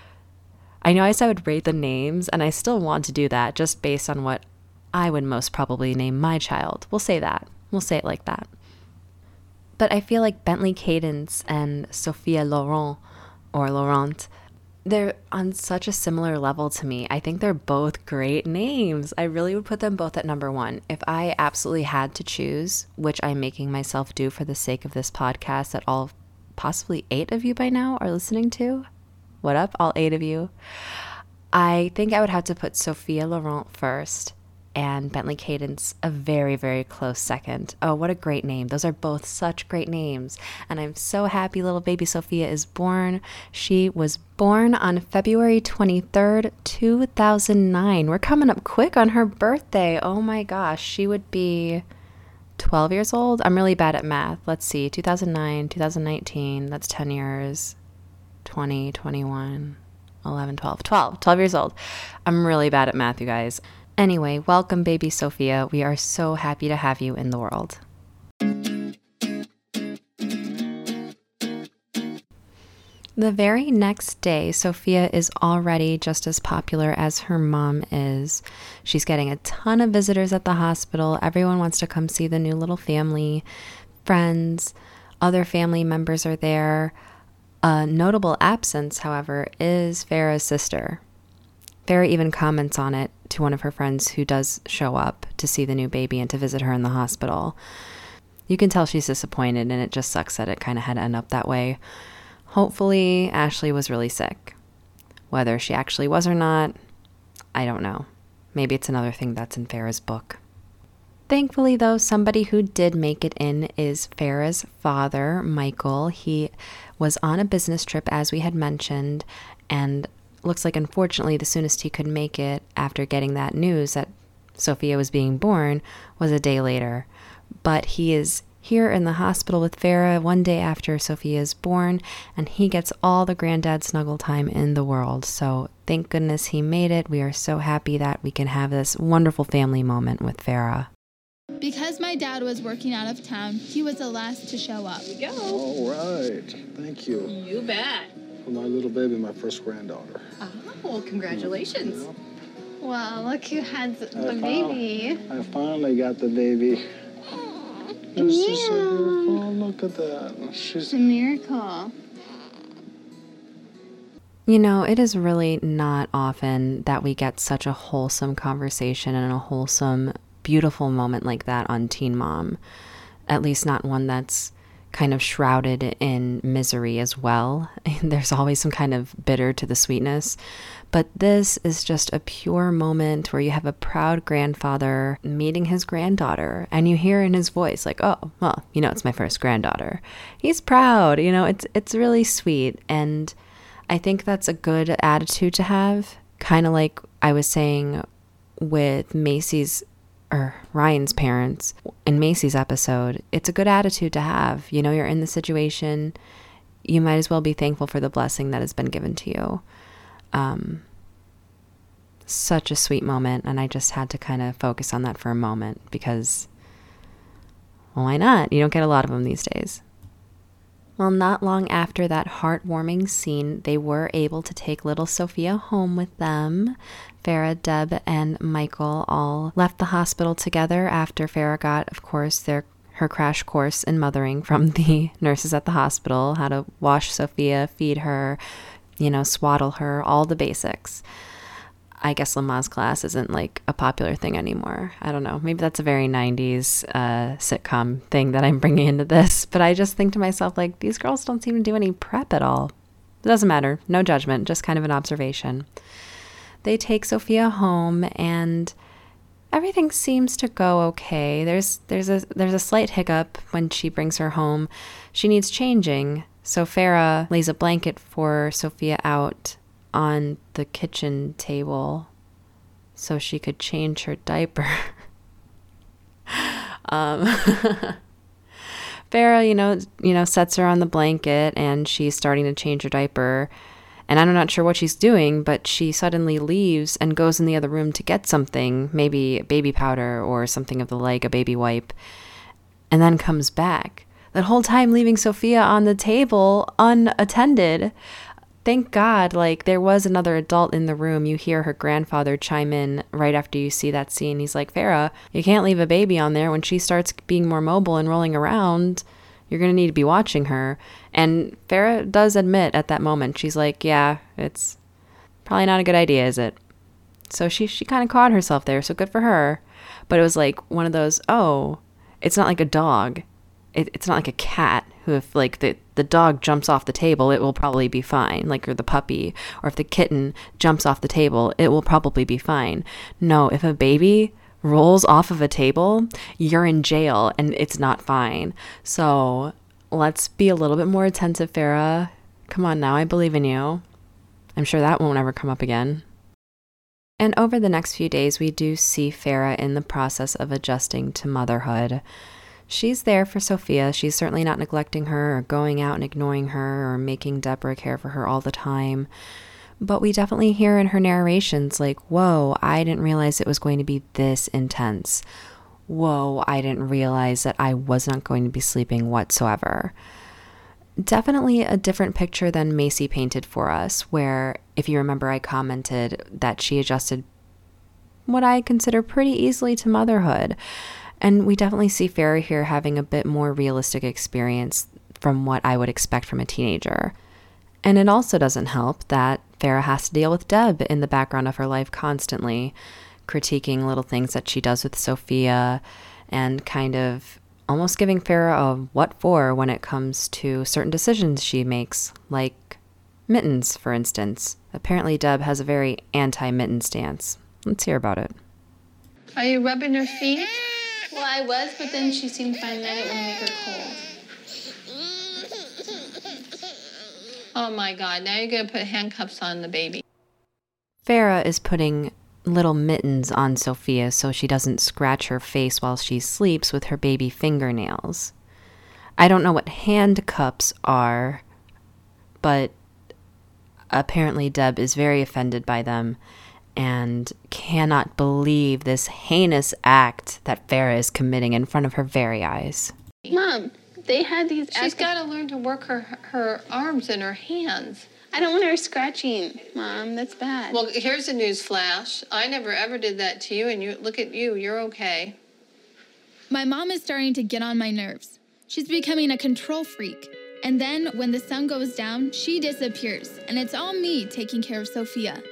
I know I said I would rate the names, and I still want to do that just based on what I would most probably name my child. We'll say that. We'll say it like that. But I feel like Bentley Cadence and Sophia Laurent, or Laurent, they're on such a similar level to me. I think they're both great names. I really would put them both at number one. If I absolutely had to choose, which I'm making myself do for the sake of this podcast that all possibly eight of you by now are listening to. What up, all eight of you? I think I would have to put Sophia Laurent first and Bentley Cadence a very, very close second. Oh, what a great name. Those are both such great names. And I'm so happy little baby Sophia is born. She was born on February twenty-third, two thousand nine. We're coming up quick on her birthday. Oh my gosh, she would be twelve years old. I'm really bad at math. Let's see, two thousand nine, two thousand nineteen, that's ten years. twenty, twenty-one, eleven, twelve, twelve, twelve years old. I'm really bad at math, you guys. Anyway, welcome, baby Sophia. We are so happy to have you in the world. The very next day, Sophia is already just as popular as her mom is. She's getting a ton of visitors at the hospital. Everyone wants to come see the new little family. Friends, other family members are there. A notable absence, however, is Farrah's sister. Farrah even comments on it to one of her friends who does show up to see the new baby and to visit her in the hospital. You can tell she's disappointed, and it just sucks that it kind of had to end up that way. Hopefully, Ashley was really sick. Whether she actually was or not, I don't know. Maybe it's another thing that's in Farrah's book. Thankfully, though, somebody who did make it in is Farrah's father, Michael. He was on a business trip, as we had mentioned, and looks like, unfortunately, the soonest he could make it after getting that news that Sophia was being born was a day later. But he is here in the hospital with Farrah one day after Sophia is born, and he gets all the granddad snuggle time in the world. So thank goodness he made it. We are so happy that we can have this wonderful family moment with Farrah. Because my dad was working out of town, he was the last to show up. Here you go. All right. Thank you. You bet. For my little baby, my first granddaughter. Oh, well, congratulations. Yeah. Wow, look who had the I baby. Finally, I finally got the baby. This is so beautiful. Look at that. She's It's a miracle. You know, it is really not often that we get such a wholesome conversation and a wholesome, beautiful moment like that on Teen Mom. At least not one that's kind of shrouded in misery as well. There's always some kind of bitter to the sweetness. But this is just a pure moment where you have a proud grandfather meeting his granddaughter, and you hear in his voice like, oh, well, you know, it's my first granddaughter. He's proud, you know, it's it's really sweet. And I think that's a good attitude to have, kind of like I was saying with Macy's or Ryan's parents in Macy's episode. It's a good attitude to have. You know, you're in the situation. You might as well be thankful for the blessing that has been given to you. Um, such a sweet moment. And I just had to kind of focus on that for a moment because, well, why not? You don't get a lot of them these days. Well, not long after that heartwarming scene, they were able to take little Sophia home with them. Farrah, Deb, and Michael all left the hospital together after Farrah got, of course, their her crash course in mothering from the nurses at the hospital, how to wash Sophia, feed her, you know, swaddle her, all the basics. I guess Lamaze class isn't like a popular thing anymore. I don't know. Maybe that's a very nineties uh, sitcom thing that I'm bringing into this. But I just think to myself, like, these girls don't seem to do any prep at all. It doesn't matter. No judgment. Just kind of an observation. They take Sophia home and everything seems to go okay. There's there's a there's a slight hiccup when she brings her home. She needs changing. So Farrah lays a blanket for Sophia out on the kitchen table so she could change her diaper. um, Farrah, you know, you know, sets her on the blanket and she's starting to change her diaper. And I'm not sure what she's doing, but she suddenly leaves and goes in the other room to get something, maybe baby powder or something of the like, a baby wipe, and then comes back. That whole time leaving Sophia on the table unattended. Thank God, like, there was another adult in the room. You hear her grandfather chime in right after you see that scene. He's like, Farrah, you can't leave a baby on there. When she starts being more mobile and rolling around, you're going to need to be watching her. And Farrah does admit at that moment, she's like, yeah, it's probably not a good idea, is it? So she, she kind of caught herself there, so good for her. But it was like one of those, oh, it's not like a dog. It, it's not like a cat who, if like the, the dog jumps off the table, it will probably be fine, like, or the puppy, or if the kitten jumps off the table, it will probably be fine. No, if a baby rolls off of a table, you're in jail and it's not fine. So let's be a little bit more attentive, Farrah. Come on now, I believe in you. I'm sure that won't ever come up again. And over the next few days, we do see Farrah in the process of adjusting to motherhood. She's there for Sophia. She's certainly not neglecting her or going out and ignoring her or making Deborah care for her all the time. But we definitely hear in her narrations like, whoa, I didn't realize it was going to be this intense. Whoa, I didn't realize that I was not going to be sleeping whatsoever. Definitely a different picture than Macy painted for us, where, if you remember, I commented that she adjusted what I consider pretty easily to motherhood. And we definitely see Farrah here having a bit more realistic experience from what I would expect from a teenager. And it also doesn't help that Farrah has to deal with Deb in the background of her life constantly, critiquing little things that she does with Sophia and kind of almost giving Farrah a what for when it comes to certain decisions she makes, like mittens, for instance. Apparently Deb has a very anti-mitten stance. Let's hear about it. Are you rubbing her feet? Well, I was, but then she seemed fine that it would make her cold. Oh my God, now you're going to put handcuffs on the baby. Farrah is putting little mittens on Sophia so she doesn't scratch her face while she sleeps with her baby fingernails. I don't know what handcuffs are, but apparently Deb is very offended by them and cannot believe this heinous act that Farrah is committing in front of her very eyes. Mom, they had these... She's got to learn to work her, her arms and her hands. I don't want her scratching, Mom. That's bad. Well, here's a news flash. I never ever did that to you, and you look at you. You're okay. My mom is starting to get on my nerves. She's becoming a control freak. And then, when the sun goes down, she disappears. And it's all me taking care of Sophia.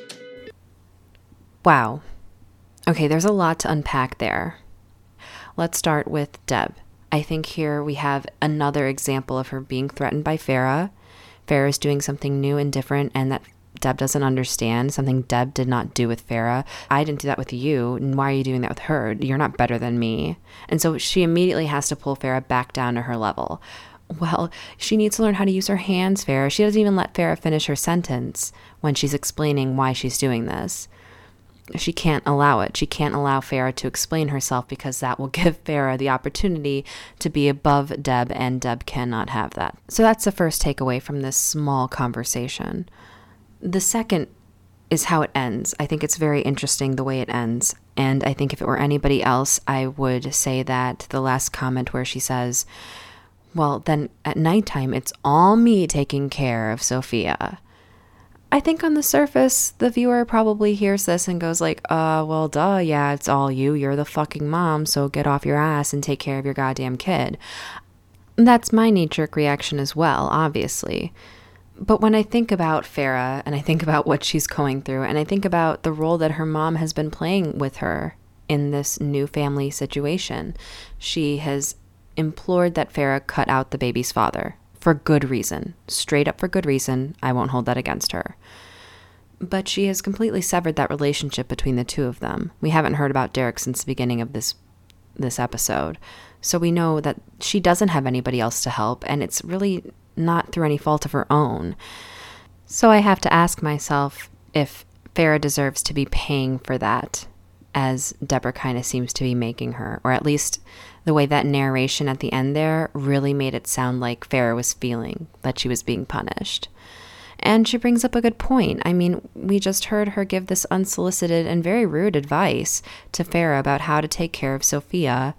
Wow. Okay, there's a lot to unpack there. Let's start with Deb. I think here we have another example of her being threatened by Farrah. Farrah is doing something new and different and that Deb doesn't understand, something Deb did not do with Farrah. I didn't do that with you, and why are you doing that with her? You're not better than me. And so she immediately has to pull Farrah back down to her level. Well, she needs to learn how to use her hands, Farrah. She doesn't even let Farrah finish her sentence when she's explaining why she's doing this. She can't allow it. She can't allow Farrah to explain herself because that will give Farrah the opportunity to be above Deb, and Deb cannot have that. So that's the first takeaway from this small conversation. The second is how it ends. I think it's very interesting the way it ends. And I think if it were anybody else, I would say that the last comment where she says, well, then at nighttime, it's all me taking care of Sophia. I think on the surface, the viewer probably hears this and goes like, uh, well, duh, yeah, it's all you. You're the fucking mom, so get off your ass and take care of your goddamn kid. That's my knee-jerk reaction as well, obviously. But when I think about Farrah and I think about what she's going through and I think about the role that her mom has been playing with her in this new family situation, she has implored that Farrah cut out the baby's father. For good reason. Straight up for good reason. I won't hold that against her. But she has completely severed that relationship between the two of them. We haven't heard about Derek since the beginning of this this episode. So we know that she doesn't have anybody else to help, and it's really not through any fault of her own. So I have to ask myself if Farrah deserves to be paying for that, as Deborah kind of seems to be making her, or at least the way that narration at the end there really made it sound like Farrah was feeling that she was being punished. And she brings up a good point. I mean, we just heard her give this unsolicited and very rude advice to Farrah about how to take care of Sophia.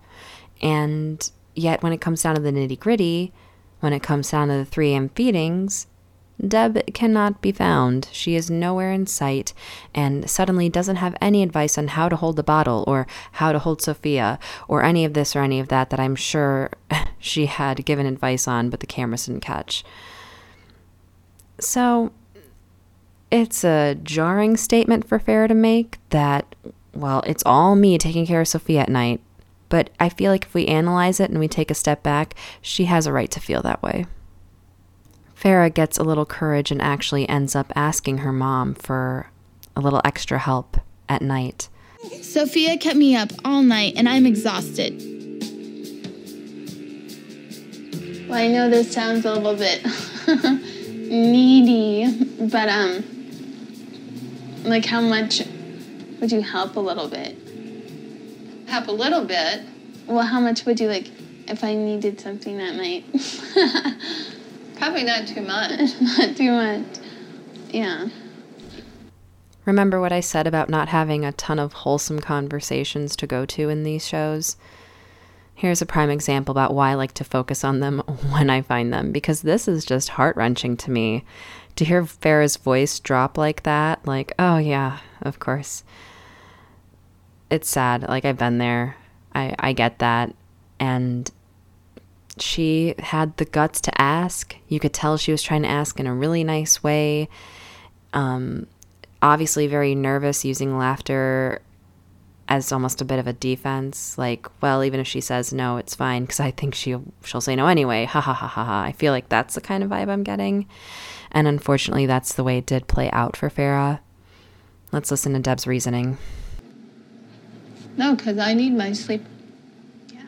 And yet when it comes down to the nitty-gritty, when it comes down to the three a.m. feedings, Deb cannot be found. She is nowhere in sight and suddenly doesn't have any advice on how to hold the bottle or how to hold Sophia or any of this or any of that that I'm sure she had given advice on, but the cameras didn't catch. So it's a jarring statement for Farrah to make that, well, it's all me taking care of Sophia at night. But I feel like if we analyze it and we take a step back, she has a right to feel that way. Farrah gets a little courage and actually ends up asking her mom for a little extra help at night. Sophia kept me up all night and I'm exhausted. Well, I know this sounds a little bit needy, but um, like how much would you help a little bit? Help a little bit? Well, how much would you like if I needed something that night? Probably not too much. Not too much. Yeah. Remember what I said about not having a ton of wholesome conversations to go to in these shows? Here's a prime example about why I like to focus on them when I find them, because this is just heart-wrenching to me. To hear Farrah's voice drop like that, like, oh yeah, of course. It's sad. Like, I've been there. I, I get that. And she had the guts to ask. You could tell she was trying to ask in a really nice way. Um, obviously very nervous, using laughter as almost a bit of a defense. Like, well, even if she says no, it's fine because I think she'll, she'll say no anyway. Ha ha ha ha ha. I feel like that's the kind of vibe I'm getting. And unfortunately, that's the way it did play out for Farrah. Let's listen to Deb's reasoning. No, because I need my sleep. Yeah.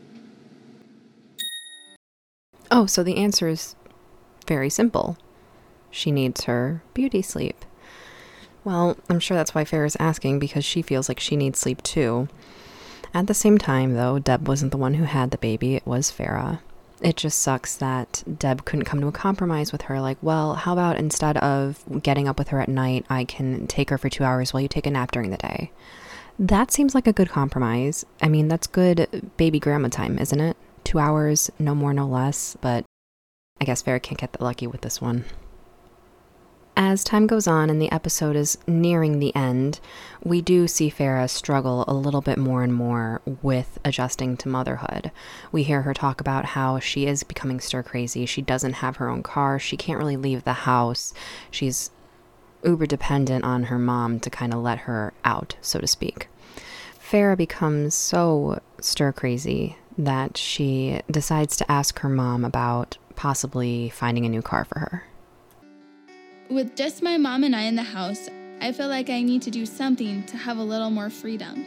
Oh, so the answer is very simple. She needs her beauty sleep. Well, I'm sure that's why Farrah's asking, because she feels like she needs sleep too. At the same time, though, Deb wasn't the one who had the baby. It was Farrah. It just sucks that Deb couldn't come to a compromise with her. Like, well, how about instead of getting up with her at night, I can take her for two hours while you take a nap during the day? That seems like a good compromise. I mean, that's good baby grandma time, isn't it? Two hours, no more, no less. But I guess Farrah can't get that lucky with this one. As time goes on and the episode is nearing the end, we do see Farrah struggle a little bit more and more with adjusting to motherhood. We hear her talk about how she is becoming stir crazy. She doesn't have her own car. She can't really leave the house. She's uber dependent on her mom to kind of let her out, so to speak. Farrah becomes so stir crazy that she decides to ask her mom about possibly finding a new car for her. With just my mom and I in the house, I feel like I need to do something to have a little more freedom.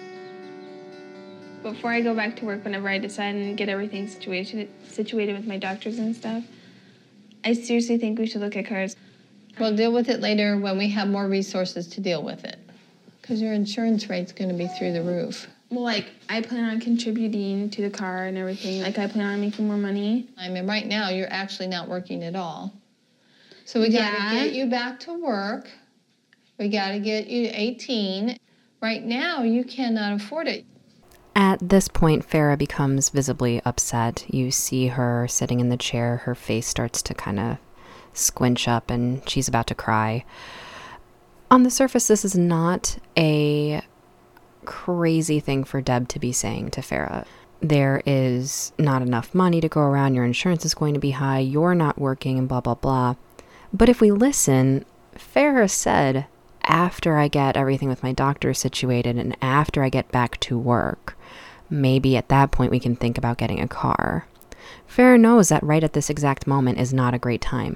Before I go back to work, whenever I decide and get everything situated, situated with my doctors and stuff, I seriously think we should look at cars. We'll deal with it later when we have more resources to deal with it. Because your insurance rate's going to be through the roof. Well, like, I plan on contributing to the car and everything. Like, I plan on making more money. I mean, right now, you're actually not working at all. So we got to Yeah. get you back to work. We got to get you to eighteen. Right now, you cannot afford it. At this point, Farrah becomes visibly upset. You see her sitting in the chair. Her face starts to kind of squinch up and she's about to cry. On the surface, this is not a crazy thing for Deb to be saying to Farrah. There is not enough money to go around. Your insurance is going to be high. You're not working and blah, blah, blah. But if we listen, Farrah said, after I get everything with my doctor situated and after I get back to work, maybe at that point we can think about getting a car. Farrah knows that right at this exact moment is not a great time.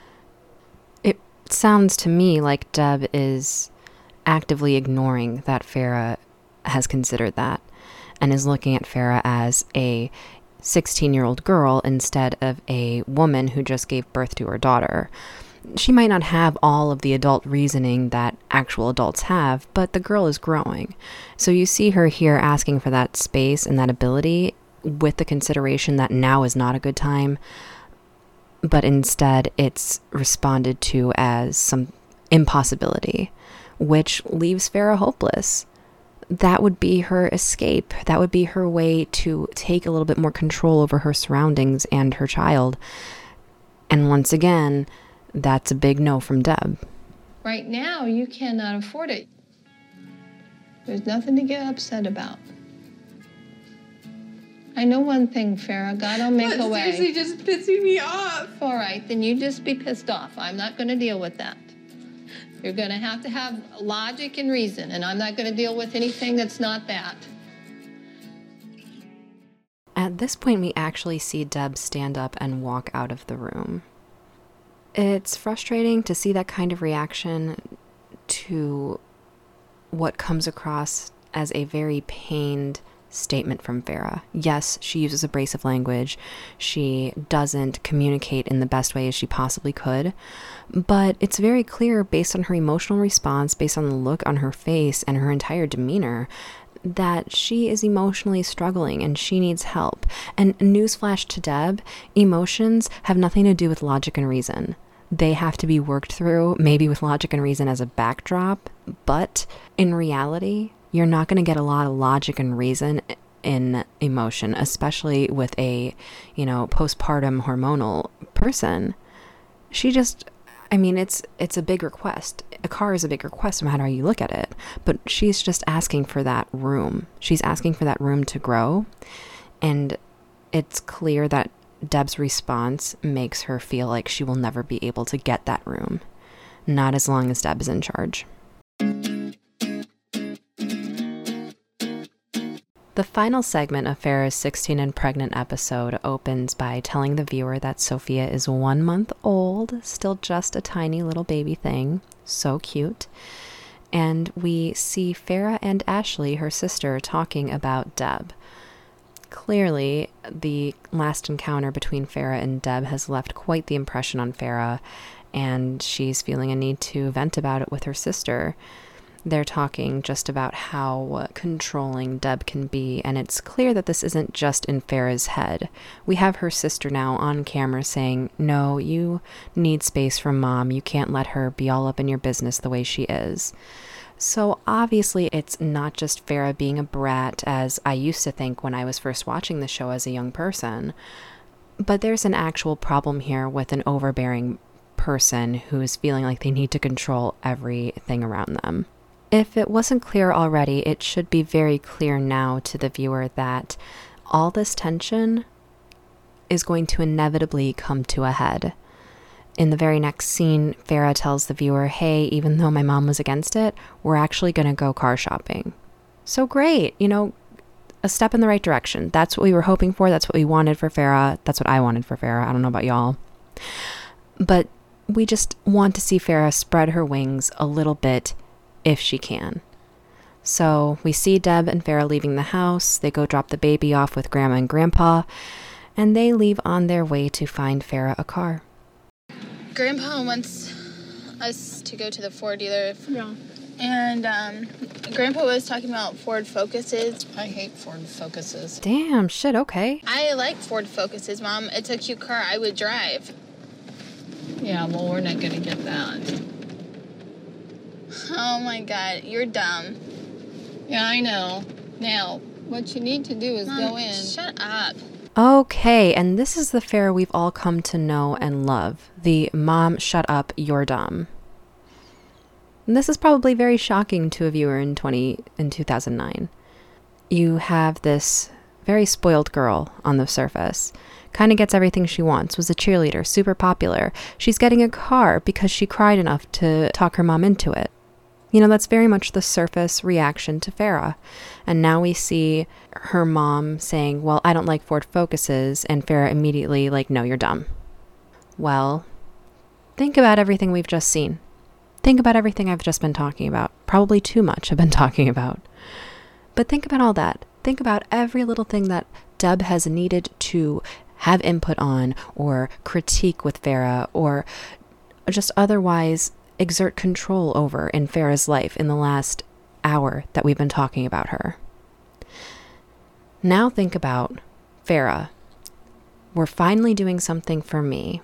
It sounds to me like Deb is actively ignoring that Farrah has considered that and is looking at Farrah as a sixteen-year-old girl instead of a woman who just gave birth to her daughter. She might not have all of the adult reasoning that actual adults have, but the girl is growing. So you see her here asking for that space and that ability with the consideration that now is not a good time, but instead it's responded to as some impossibility, which leaves Farrah hopeless. That would be her escape. That would be her way to take a little bit more control over her surroundings and her child. And once again, that's a big no from Deb. Right now, you cannot afford it. There's nothing to get upset about. I know one thing, Farrah. God will make a way. Seriously, just pissing me off. All right, then you just be pissed off. I'm not going to deal with that. You're going to have to have logic and reason, and I'm not going to deal with anything that's not that. At this point, we actually see Deb stand up and walk out of the room. It's frustrating to see that kind of reaction to what comes across as a very pained statement from Farrah. Yes, she uses abrasive language. She doesn't communicate in the best way as she possibly could. But it's very clear based on her emotional response, based on the look on her face and her entire demeanor, that she is emotionally struggling and she needs help. And newsflash to Deb, emotions have nothing to do with logic and reason. They have to be worked through, maybe with logic and reason as a backdrop, but in reality, you're not going to get a lot of logic and reason in emotion, especially with a, you know, postpartum hormonal person. She just, I mean, it's it's a big request. A car is a big request no matter how you look at it, but she's just asking for that room. She's asking for that room to grow, and it's clear that Deb's response makes her feel like she will never be able to get that room. Not as long as Deb is in charge. The final segment of Farrah's sixteen and Pregnant episode opens by telling the viewer that Sophia is one month old, still just a tiny little baby thing. So cute. And we see Farrah and Ashley, her sister, talking about Deb. Clearly, the last encounter between Farrah and Deb has left quite the impression on Farrah, and she's feeling a need to vent about it with her sister. They're talking just about how controlling Deb can be, and it's clear that this isn't just in Farrah's head. We have her sister now on camera saying, no, you need space from mom. You can't let her be all up in your business the way she is. So obviously it's not just Farrah being a brat, as I used to think when I was first watching the show as a young person, but there's an actual problem here with an overbearing person who is feeling like they need to control everything around them. If it wasn't clear already, it should be very clear now to the viewer that all this tension is going to inevitably come to a head. In the very next scene, Farrah tells the viewer, hey, even though my mom was against it, we're actually going to go car shopping. So great, you know, a step in the right direction. That's what we were hoping for. That's what we wanted for Farrah. That's what I wanted for Farrah. I don't know about y'all. But we just want to see Farrah spread her wings a little bit if she can. So we see Deb and Farrah leaving the house. They go drop the baby off with Grandma and Grandpa, and they leave on their way to find Farrah a car. Grandpa wants us to go to the Ford dealer. Yeah. And um, Grandpa was talking about Ford Focuses. I hate Ford Focuses. Damn, shit, okay. I like Ford Focuses, Mom. It's a cute car I would drive. Yeah, well, we're not going to get that. Oh my God, you're dumb. Yeah, I know. Now, what you need to do is Mom, go in. Shut up. Okay, and this is the Farrah we've all come to know and love. The mom, shut up, you're dumb. And this is probably very shocking to a viewer in twenty in two thousand nine. You have this very spoiled girl on the surface. Kind of gets everything she wants, was a cheerleader, super popular. She's getting a car because she cried enough to talk her mom into it. You know, that's very much the surface reaction to Farrah. And now we see her mom saying, well, I don't like Ford Focuses, and Farrah immediately like, no, you're dumb. Well, think about everything we've just seen. Think about everything I've just been talking about. Probably too much I've been talking about. But think about all that. Think about every little thing that Deb has needed to have input on or critique with Farrah or just otherwise exert control over in Farrah's life in the last hour that we've been talking about her. Now think about Farrah. We're finally doing something for me.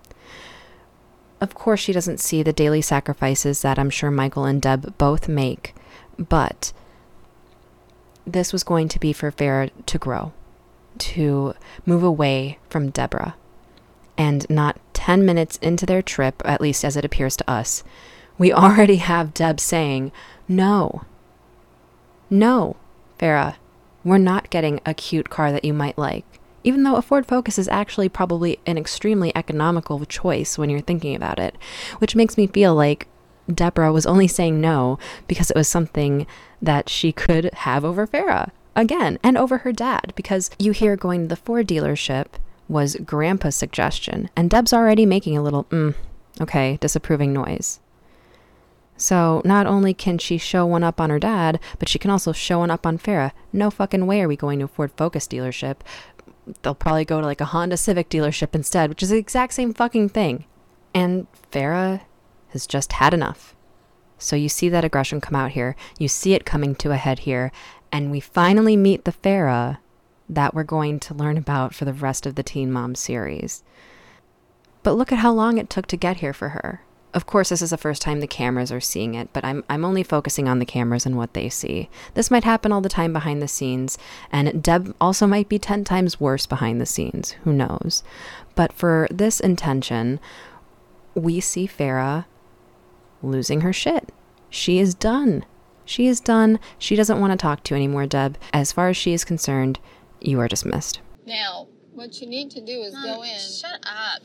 Of course, she doesn't see the daily sacrifices that I'm sure Michael and Deb both make, but this was going to be for Farrah to grow, to move away from Deborah. And not ten minutes into their trip, at least as it appears to us, we already have Deb saying, no, no, Farrah, we're not getting a cute car that you might like. Even though a Ford Focus is actually probably an extremely economical choice when you're thinking about it, which makes me feel like Deborah was only saying no because it was something that she could have over Farrah, again, and over her dad, because you hear going to the Ford dealership was Grandpa's suggestion, and Deb's already making a little, mm, okay, disapproving noise. So not only can she show one up on her dad, but she can also show one up on Farrah. No fucking way are we going to a Ford Focus dealership. They'll probably go to like a Honda Civic dealership instead, which is the exact same fucking thing. And Farrah has just had enough. So you see that aggression come out here. You see it coming to a head here. And we finally meet the Farrah that we're going to learn about for the rest of the Teen Mom series. But look at how long it took to get here for her. Of course, this is the first time the cameras are seeing it, but I'm I'm only focusing on the cameras and what they see. This might happen all the time behind the scenes, and Deb also might be ten times worse behind the scenes. Who knows? But for this intention, we see Farrah losing her shit. She is done. She is done. She doesn't want to talk to you anymore, Deb. As far as she is concerned, you are dismissed. Now, what you need to do is Mom, go in. Shut up.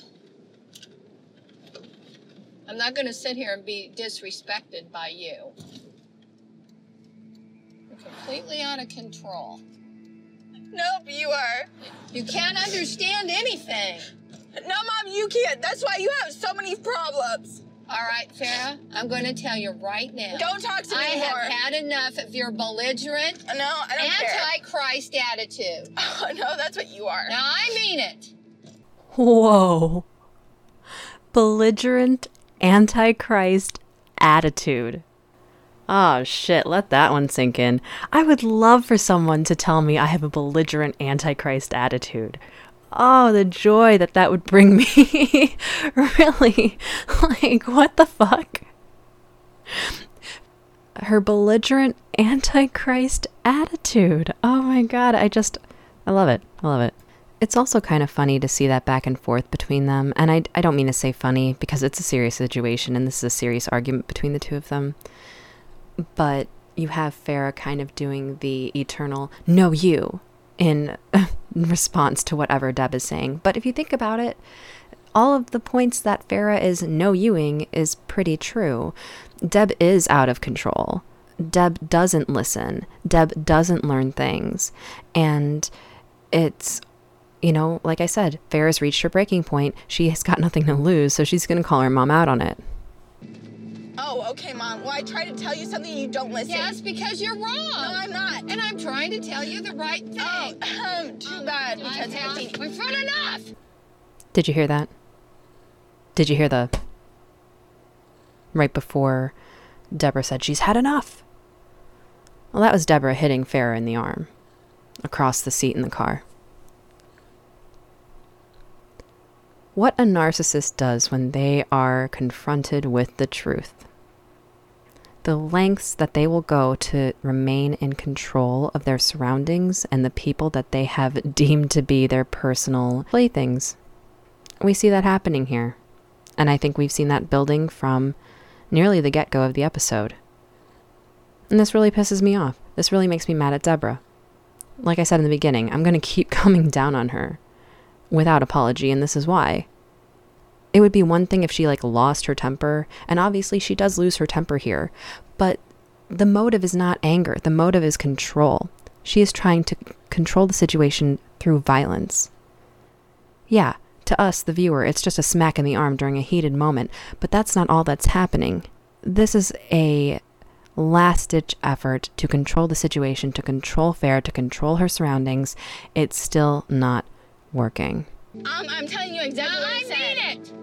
I'm not going to sit here and be disrespected by you. You're completely out of control. Nope, you are. You can't understand anything. No, Mom, you can't. That's why you have so many problems. All right, Farrah, I'm going to tell you right now. Don't talk to me I anymore. have had enough of your belligerent, No, I don't care. anti-Christ attitude. Oh, no, that's what you are. Now, I mean it. Whoa. Belligerent Antichrist attitude. Oh shit, let that one sink in. I would love for someone to tell me I have a belligerent Antichrist attitude. Oh, the joy that that would bring me. Really? Like, what the fuck? Her belligerent Antichrist attitude. Oh my god, I just, I love it. I love it. It's also kind of funny to see that back and forth between them. And I, I don't mean to say funny because it's a serious situation and this is a serious argument between the two of them. But you have Farrah kind of doing the eternal, no, you, in response to whatever Deb is saying. But if you think about it, all of the points that Farrah is no youing is pretty true. Deb is out of control. Deb doesn't listen. Deb doesn't learn things. And it's, you know, like I said, Farrah's reached her breaking point. She has got nothing to lose, so she's going to call her mom out on it. Oh, okay, Mom. Well, I try to tell you something, you don't listen. Yes, because you're wrong. No, I'm not. And I'm trying to tell you the right thing. Oh, um, too bad, because I have, we've had enough. Did you hear that? Did you hear the... Right before Deborah said she's had enough. Well, that was Deborah hitting Farrah in the arm. Across the seat in the car. What a narcissist does when they are confronted with the truth. The lengths that they will go to remain in control of their surroundings and the people that they have deemed to be their personal playthings. We see that happening here. And I think we've seen that building from nearly the get-go of the episode. And this really pisses me off. This really makes me mad at Deborah. Like I said in the beginning, I'm going to keep coming down on her. Without apology, and this is why. It would be one thing if she like lost her temper, and obviously she does lose her temper here, but the motive is not anger. The motive is control. She is trying to control the situation through violence. Yeah, to us, the viewer, it's just a smack in the arm during a heated moment, but that's not all that's happening. This is a last-ditch effort to control the situation, to control Farrah, to control her surroundings. It's still not working. Um, I'm telling you exactly what I I said. mean it.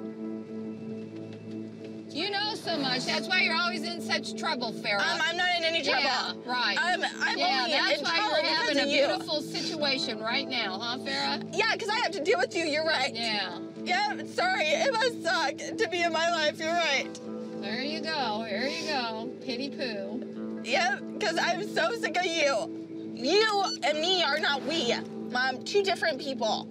You know so much. That's why you're always in such trouble, Farrah. Um, I'm not in any trouble. Yeah, right. I'm, I'm yeah, only that's in why trouble you're because having of a you. beautiful situation right now, huh, Farrah? Yeah, because I have to deal with you. You're right. Yeah. Yeah, sorry. It must suck to be in my life. You're right. There you go. Here you go. Pity poo. Yeah, because I'm so sick of you. You and me are not we. Mom, two different people.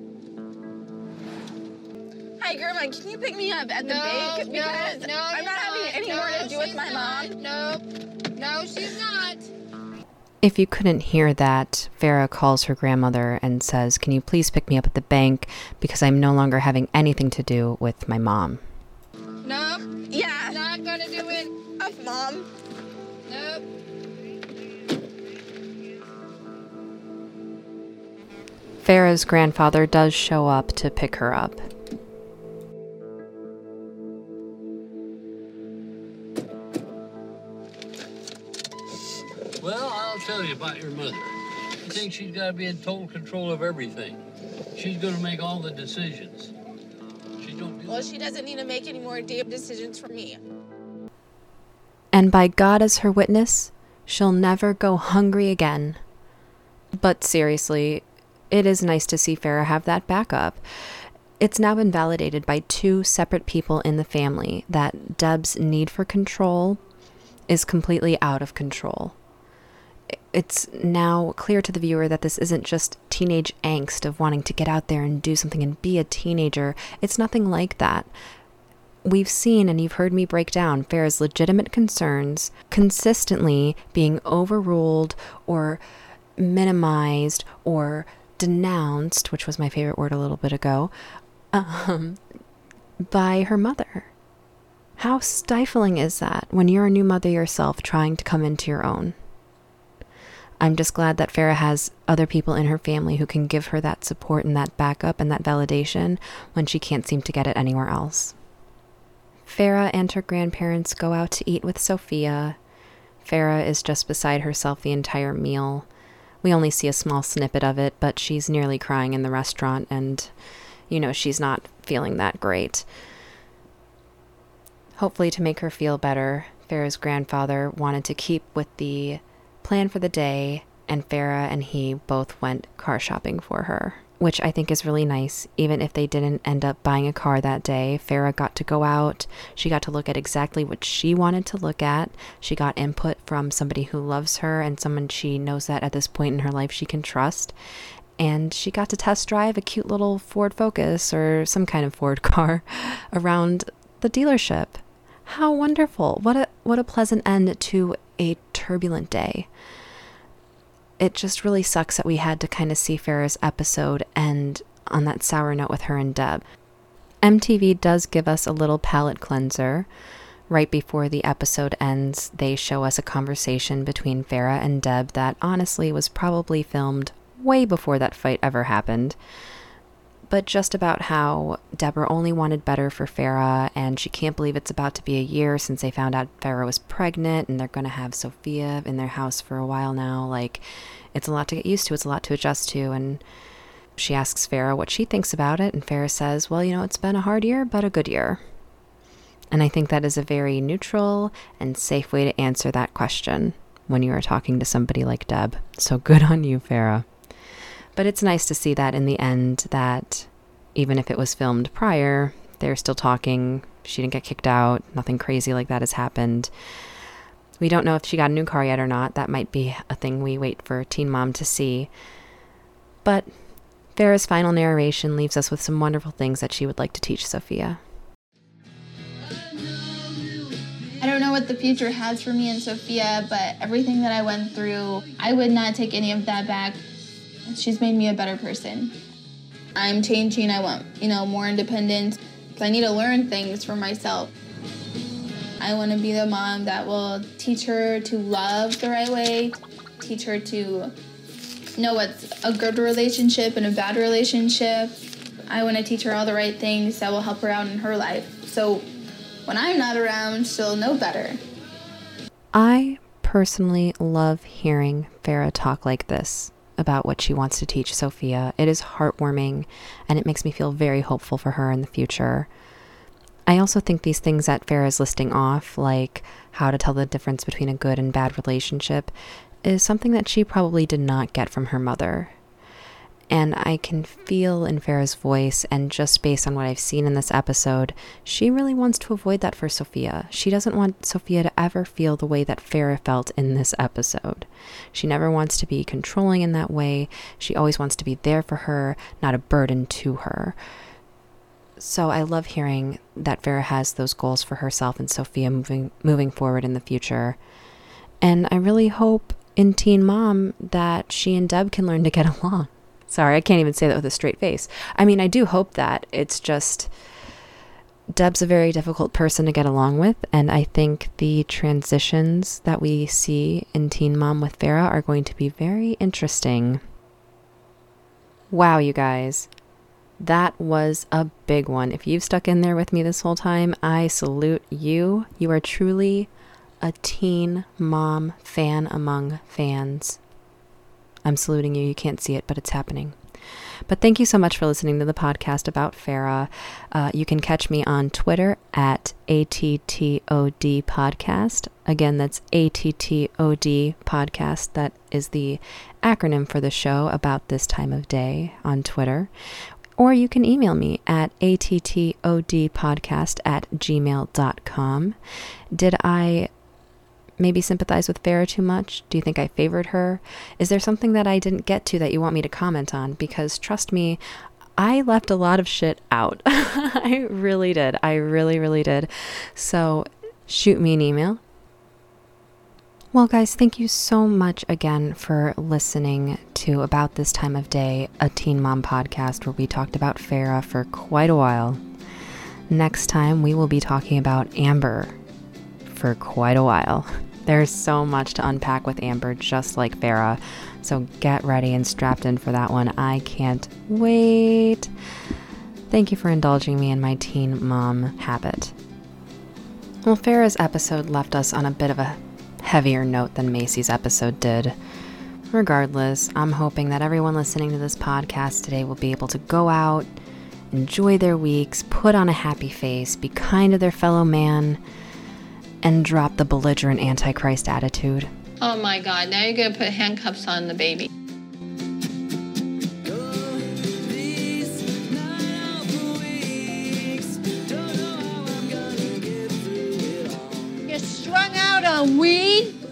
Hi, Grandma, can you pick me up at the No, bank? no, Because no, I'm you're not having not. any No, more to do with she's my not. mom. No, no, she's not. If you couldn't hear that, Farrah calls her grandmother and says, "Can you please pick me up at the bank because I'm no longer having anything to do with my mom." Nope. Yeah. Not gonna do it. Of Mom. Nope. Farrah's grandfather does show up to pick her up. Well, I'll tell you about your mother. She thinks she's got to be in total control of everything. She's going to make all the decisions. She don't do Well, she doesn't need to make any more damn decisions for me. And by God as her witness, she'll never go hungry again. But seriously, it is nice to see Farrah have that backup. It's now been validated by two separate people in the family that Deb's need for control is completely out of control. It's now clear to the viewer that this isn't just teenage angst of wanting to get out there and do something and be a teenager. It's nothing like that. We've seen, and you've heard me break down, Farrah's legitimate concerns consistently being overruled or minimized or denounced, which was my favorite word a little bit ago, um, by her mother. How stifling is that when you're a new mother yourself trying to come into your own? I'm just glad that Farrah has other people in her family who can give her that support and that backup and that validation when she can't seem to get it anywhere else. Farrah and her grandparents go out to eat with Sophia. Farrah is just beside herself the entire meal. We only see a small snippet of it, but she's nearly crying in the restaurant, and, you know, she's not feeling that great. Hopefully, to make her feel better, Farrah's grandfather wanted to keep with the plan for the day, and Farrah and he both went car shopping for her, which I think is really nice. Even if they didn't end up buying a car that day, Farrah got to go out. She got to look at exactly what she wanted to look at. She got input from somebody who loves her and someone she knows that at this point in her life she can trust. And she got to test drive a cute little Ford Focus or some kind of Ford car around the dealership. How wonderful. What a what a pleasant end to a turbulent day. It just really sucks that we had to kind of see Farrah's episode end on that sour note with her and Deb. M T V does give us a little palate cleanser. Right before the episode ends, they show us a conversation between Farrah and Deb that honestly was probably filmed way before that fight ever happened. But just about how Deborah only wanted better for Farrah, and she can't believe it's about to be a year since they found out Farrah was pregnant, and they're going to have Sophia in their house for a while now. Like, it's a lot to get used to. It's a lot to adjust to. And she asks Farrah what she thinks about it, and Farrah says, well, you know, it's been a hard year, but a good year. And I think that is a very neutral and safe way to answer that question when you are talking to somebody like Deb. So good on you, Farrah. But it's nice to see that in the end, that even if it was filmed prior, they're still talking. She didn't get kicked out. Nothing crazy like that has happened. We don't know if she got a new car yet or not. That might be a thing we wait for Teen Mom to see. But Farrah's final narration leaves us with some wonderful things that she would like to teach Sophia. I don't know what the future has for me and Sophia, but everything that I went through, I would not take any of that back. She's made me a better person. I'm changing. I want, you know, more independence. I need to learn things for myself. I want to be the mom that will teach her to love the right way, teach her to know what's a good relationship and a bad relationship. I want to teach her all the right things that will help her out in her life. So when I'm not around, she'll know better. I personally love hearing Farrah talk like this about what she wants to teach Sophia. It is heartwarming, and it makes me feel very hopeful for her in the future. I also think these things that Farrah is listing off, like how to tell the difference between a good and bad relationship, is something that she probably did not get from her mother. And I can feel in Farrah's voice, and just based on what I've seen in this episode, she really wants to avoid that for Sophia. She doesn't want Sophia to ever feel the way that Farrah felt in this episode. She never wants to be controlling in that way. She always wants to be there for her, not a burden to her. So I love hearing that Farrah has those goals for herself and Sophia moving moving forward in the future. And I really hope in Teen Mom that she and Deb can learn to get along. Sorry, I can't even say that with a straight face. I mean, I do hope that. It's just, Deb's a very difficult person to get along with, and I think the transitions that we see in Teen Mom with Farrah are going to be very interesting. Wow, you guys. That was a big one. If you've stuck in there with me this whole time, I salute you. You are truly a Teen Mom fan among fans. I'm saluting you. You can't see it, but it's happening. But thank you so much for listening to the podcast about Farrah. Uh, you can catch me on Twitter at A T T O D Podcast. Again, that's A T T O D Podcast. That is the acronym for the show about this time of day on Twitter. Or you can email me at A T T O D podcast at gmail dot com. Did I maybe sympathize with Farrah too much? Do you think I favored her? Is there something that I didn't get to that you want me to comment on? Because trust me, I left a lot of shit out. I really did. I really, really did. So shoot me an email. Well, guys, thank you so much again for listening to About This Time of Day, a Teen Mom podcast where we talked about Farrah for quite a while. Next time, we will be talking about Amber for quite a while. There's so much to unpack with Amber, just like Farrah. So get ready and strapped in for that one. I can't wait. Thank you for indulging me in my teen mom habit. Well, Farrah's episode left us on a bit of a heavier note than Macy's episode did. Regardless, I'm hoping that everyone listening to this podcast today will be able to go out, enjoy their weeks, put on a happy face, be kind to their fellow man, and drop the belligerent Antichrist attitude. Oh my God, now you're gonna put handcuffs on the baby. You're strung out on weed?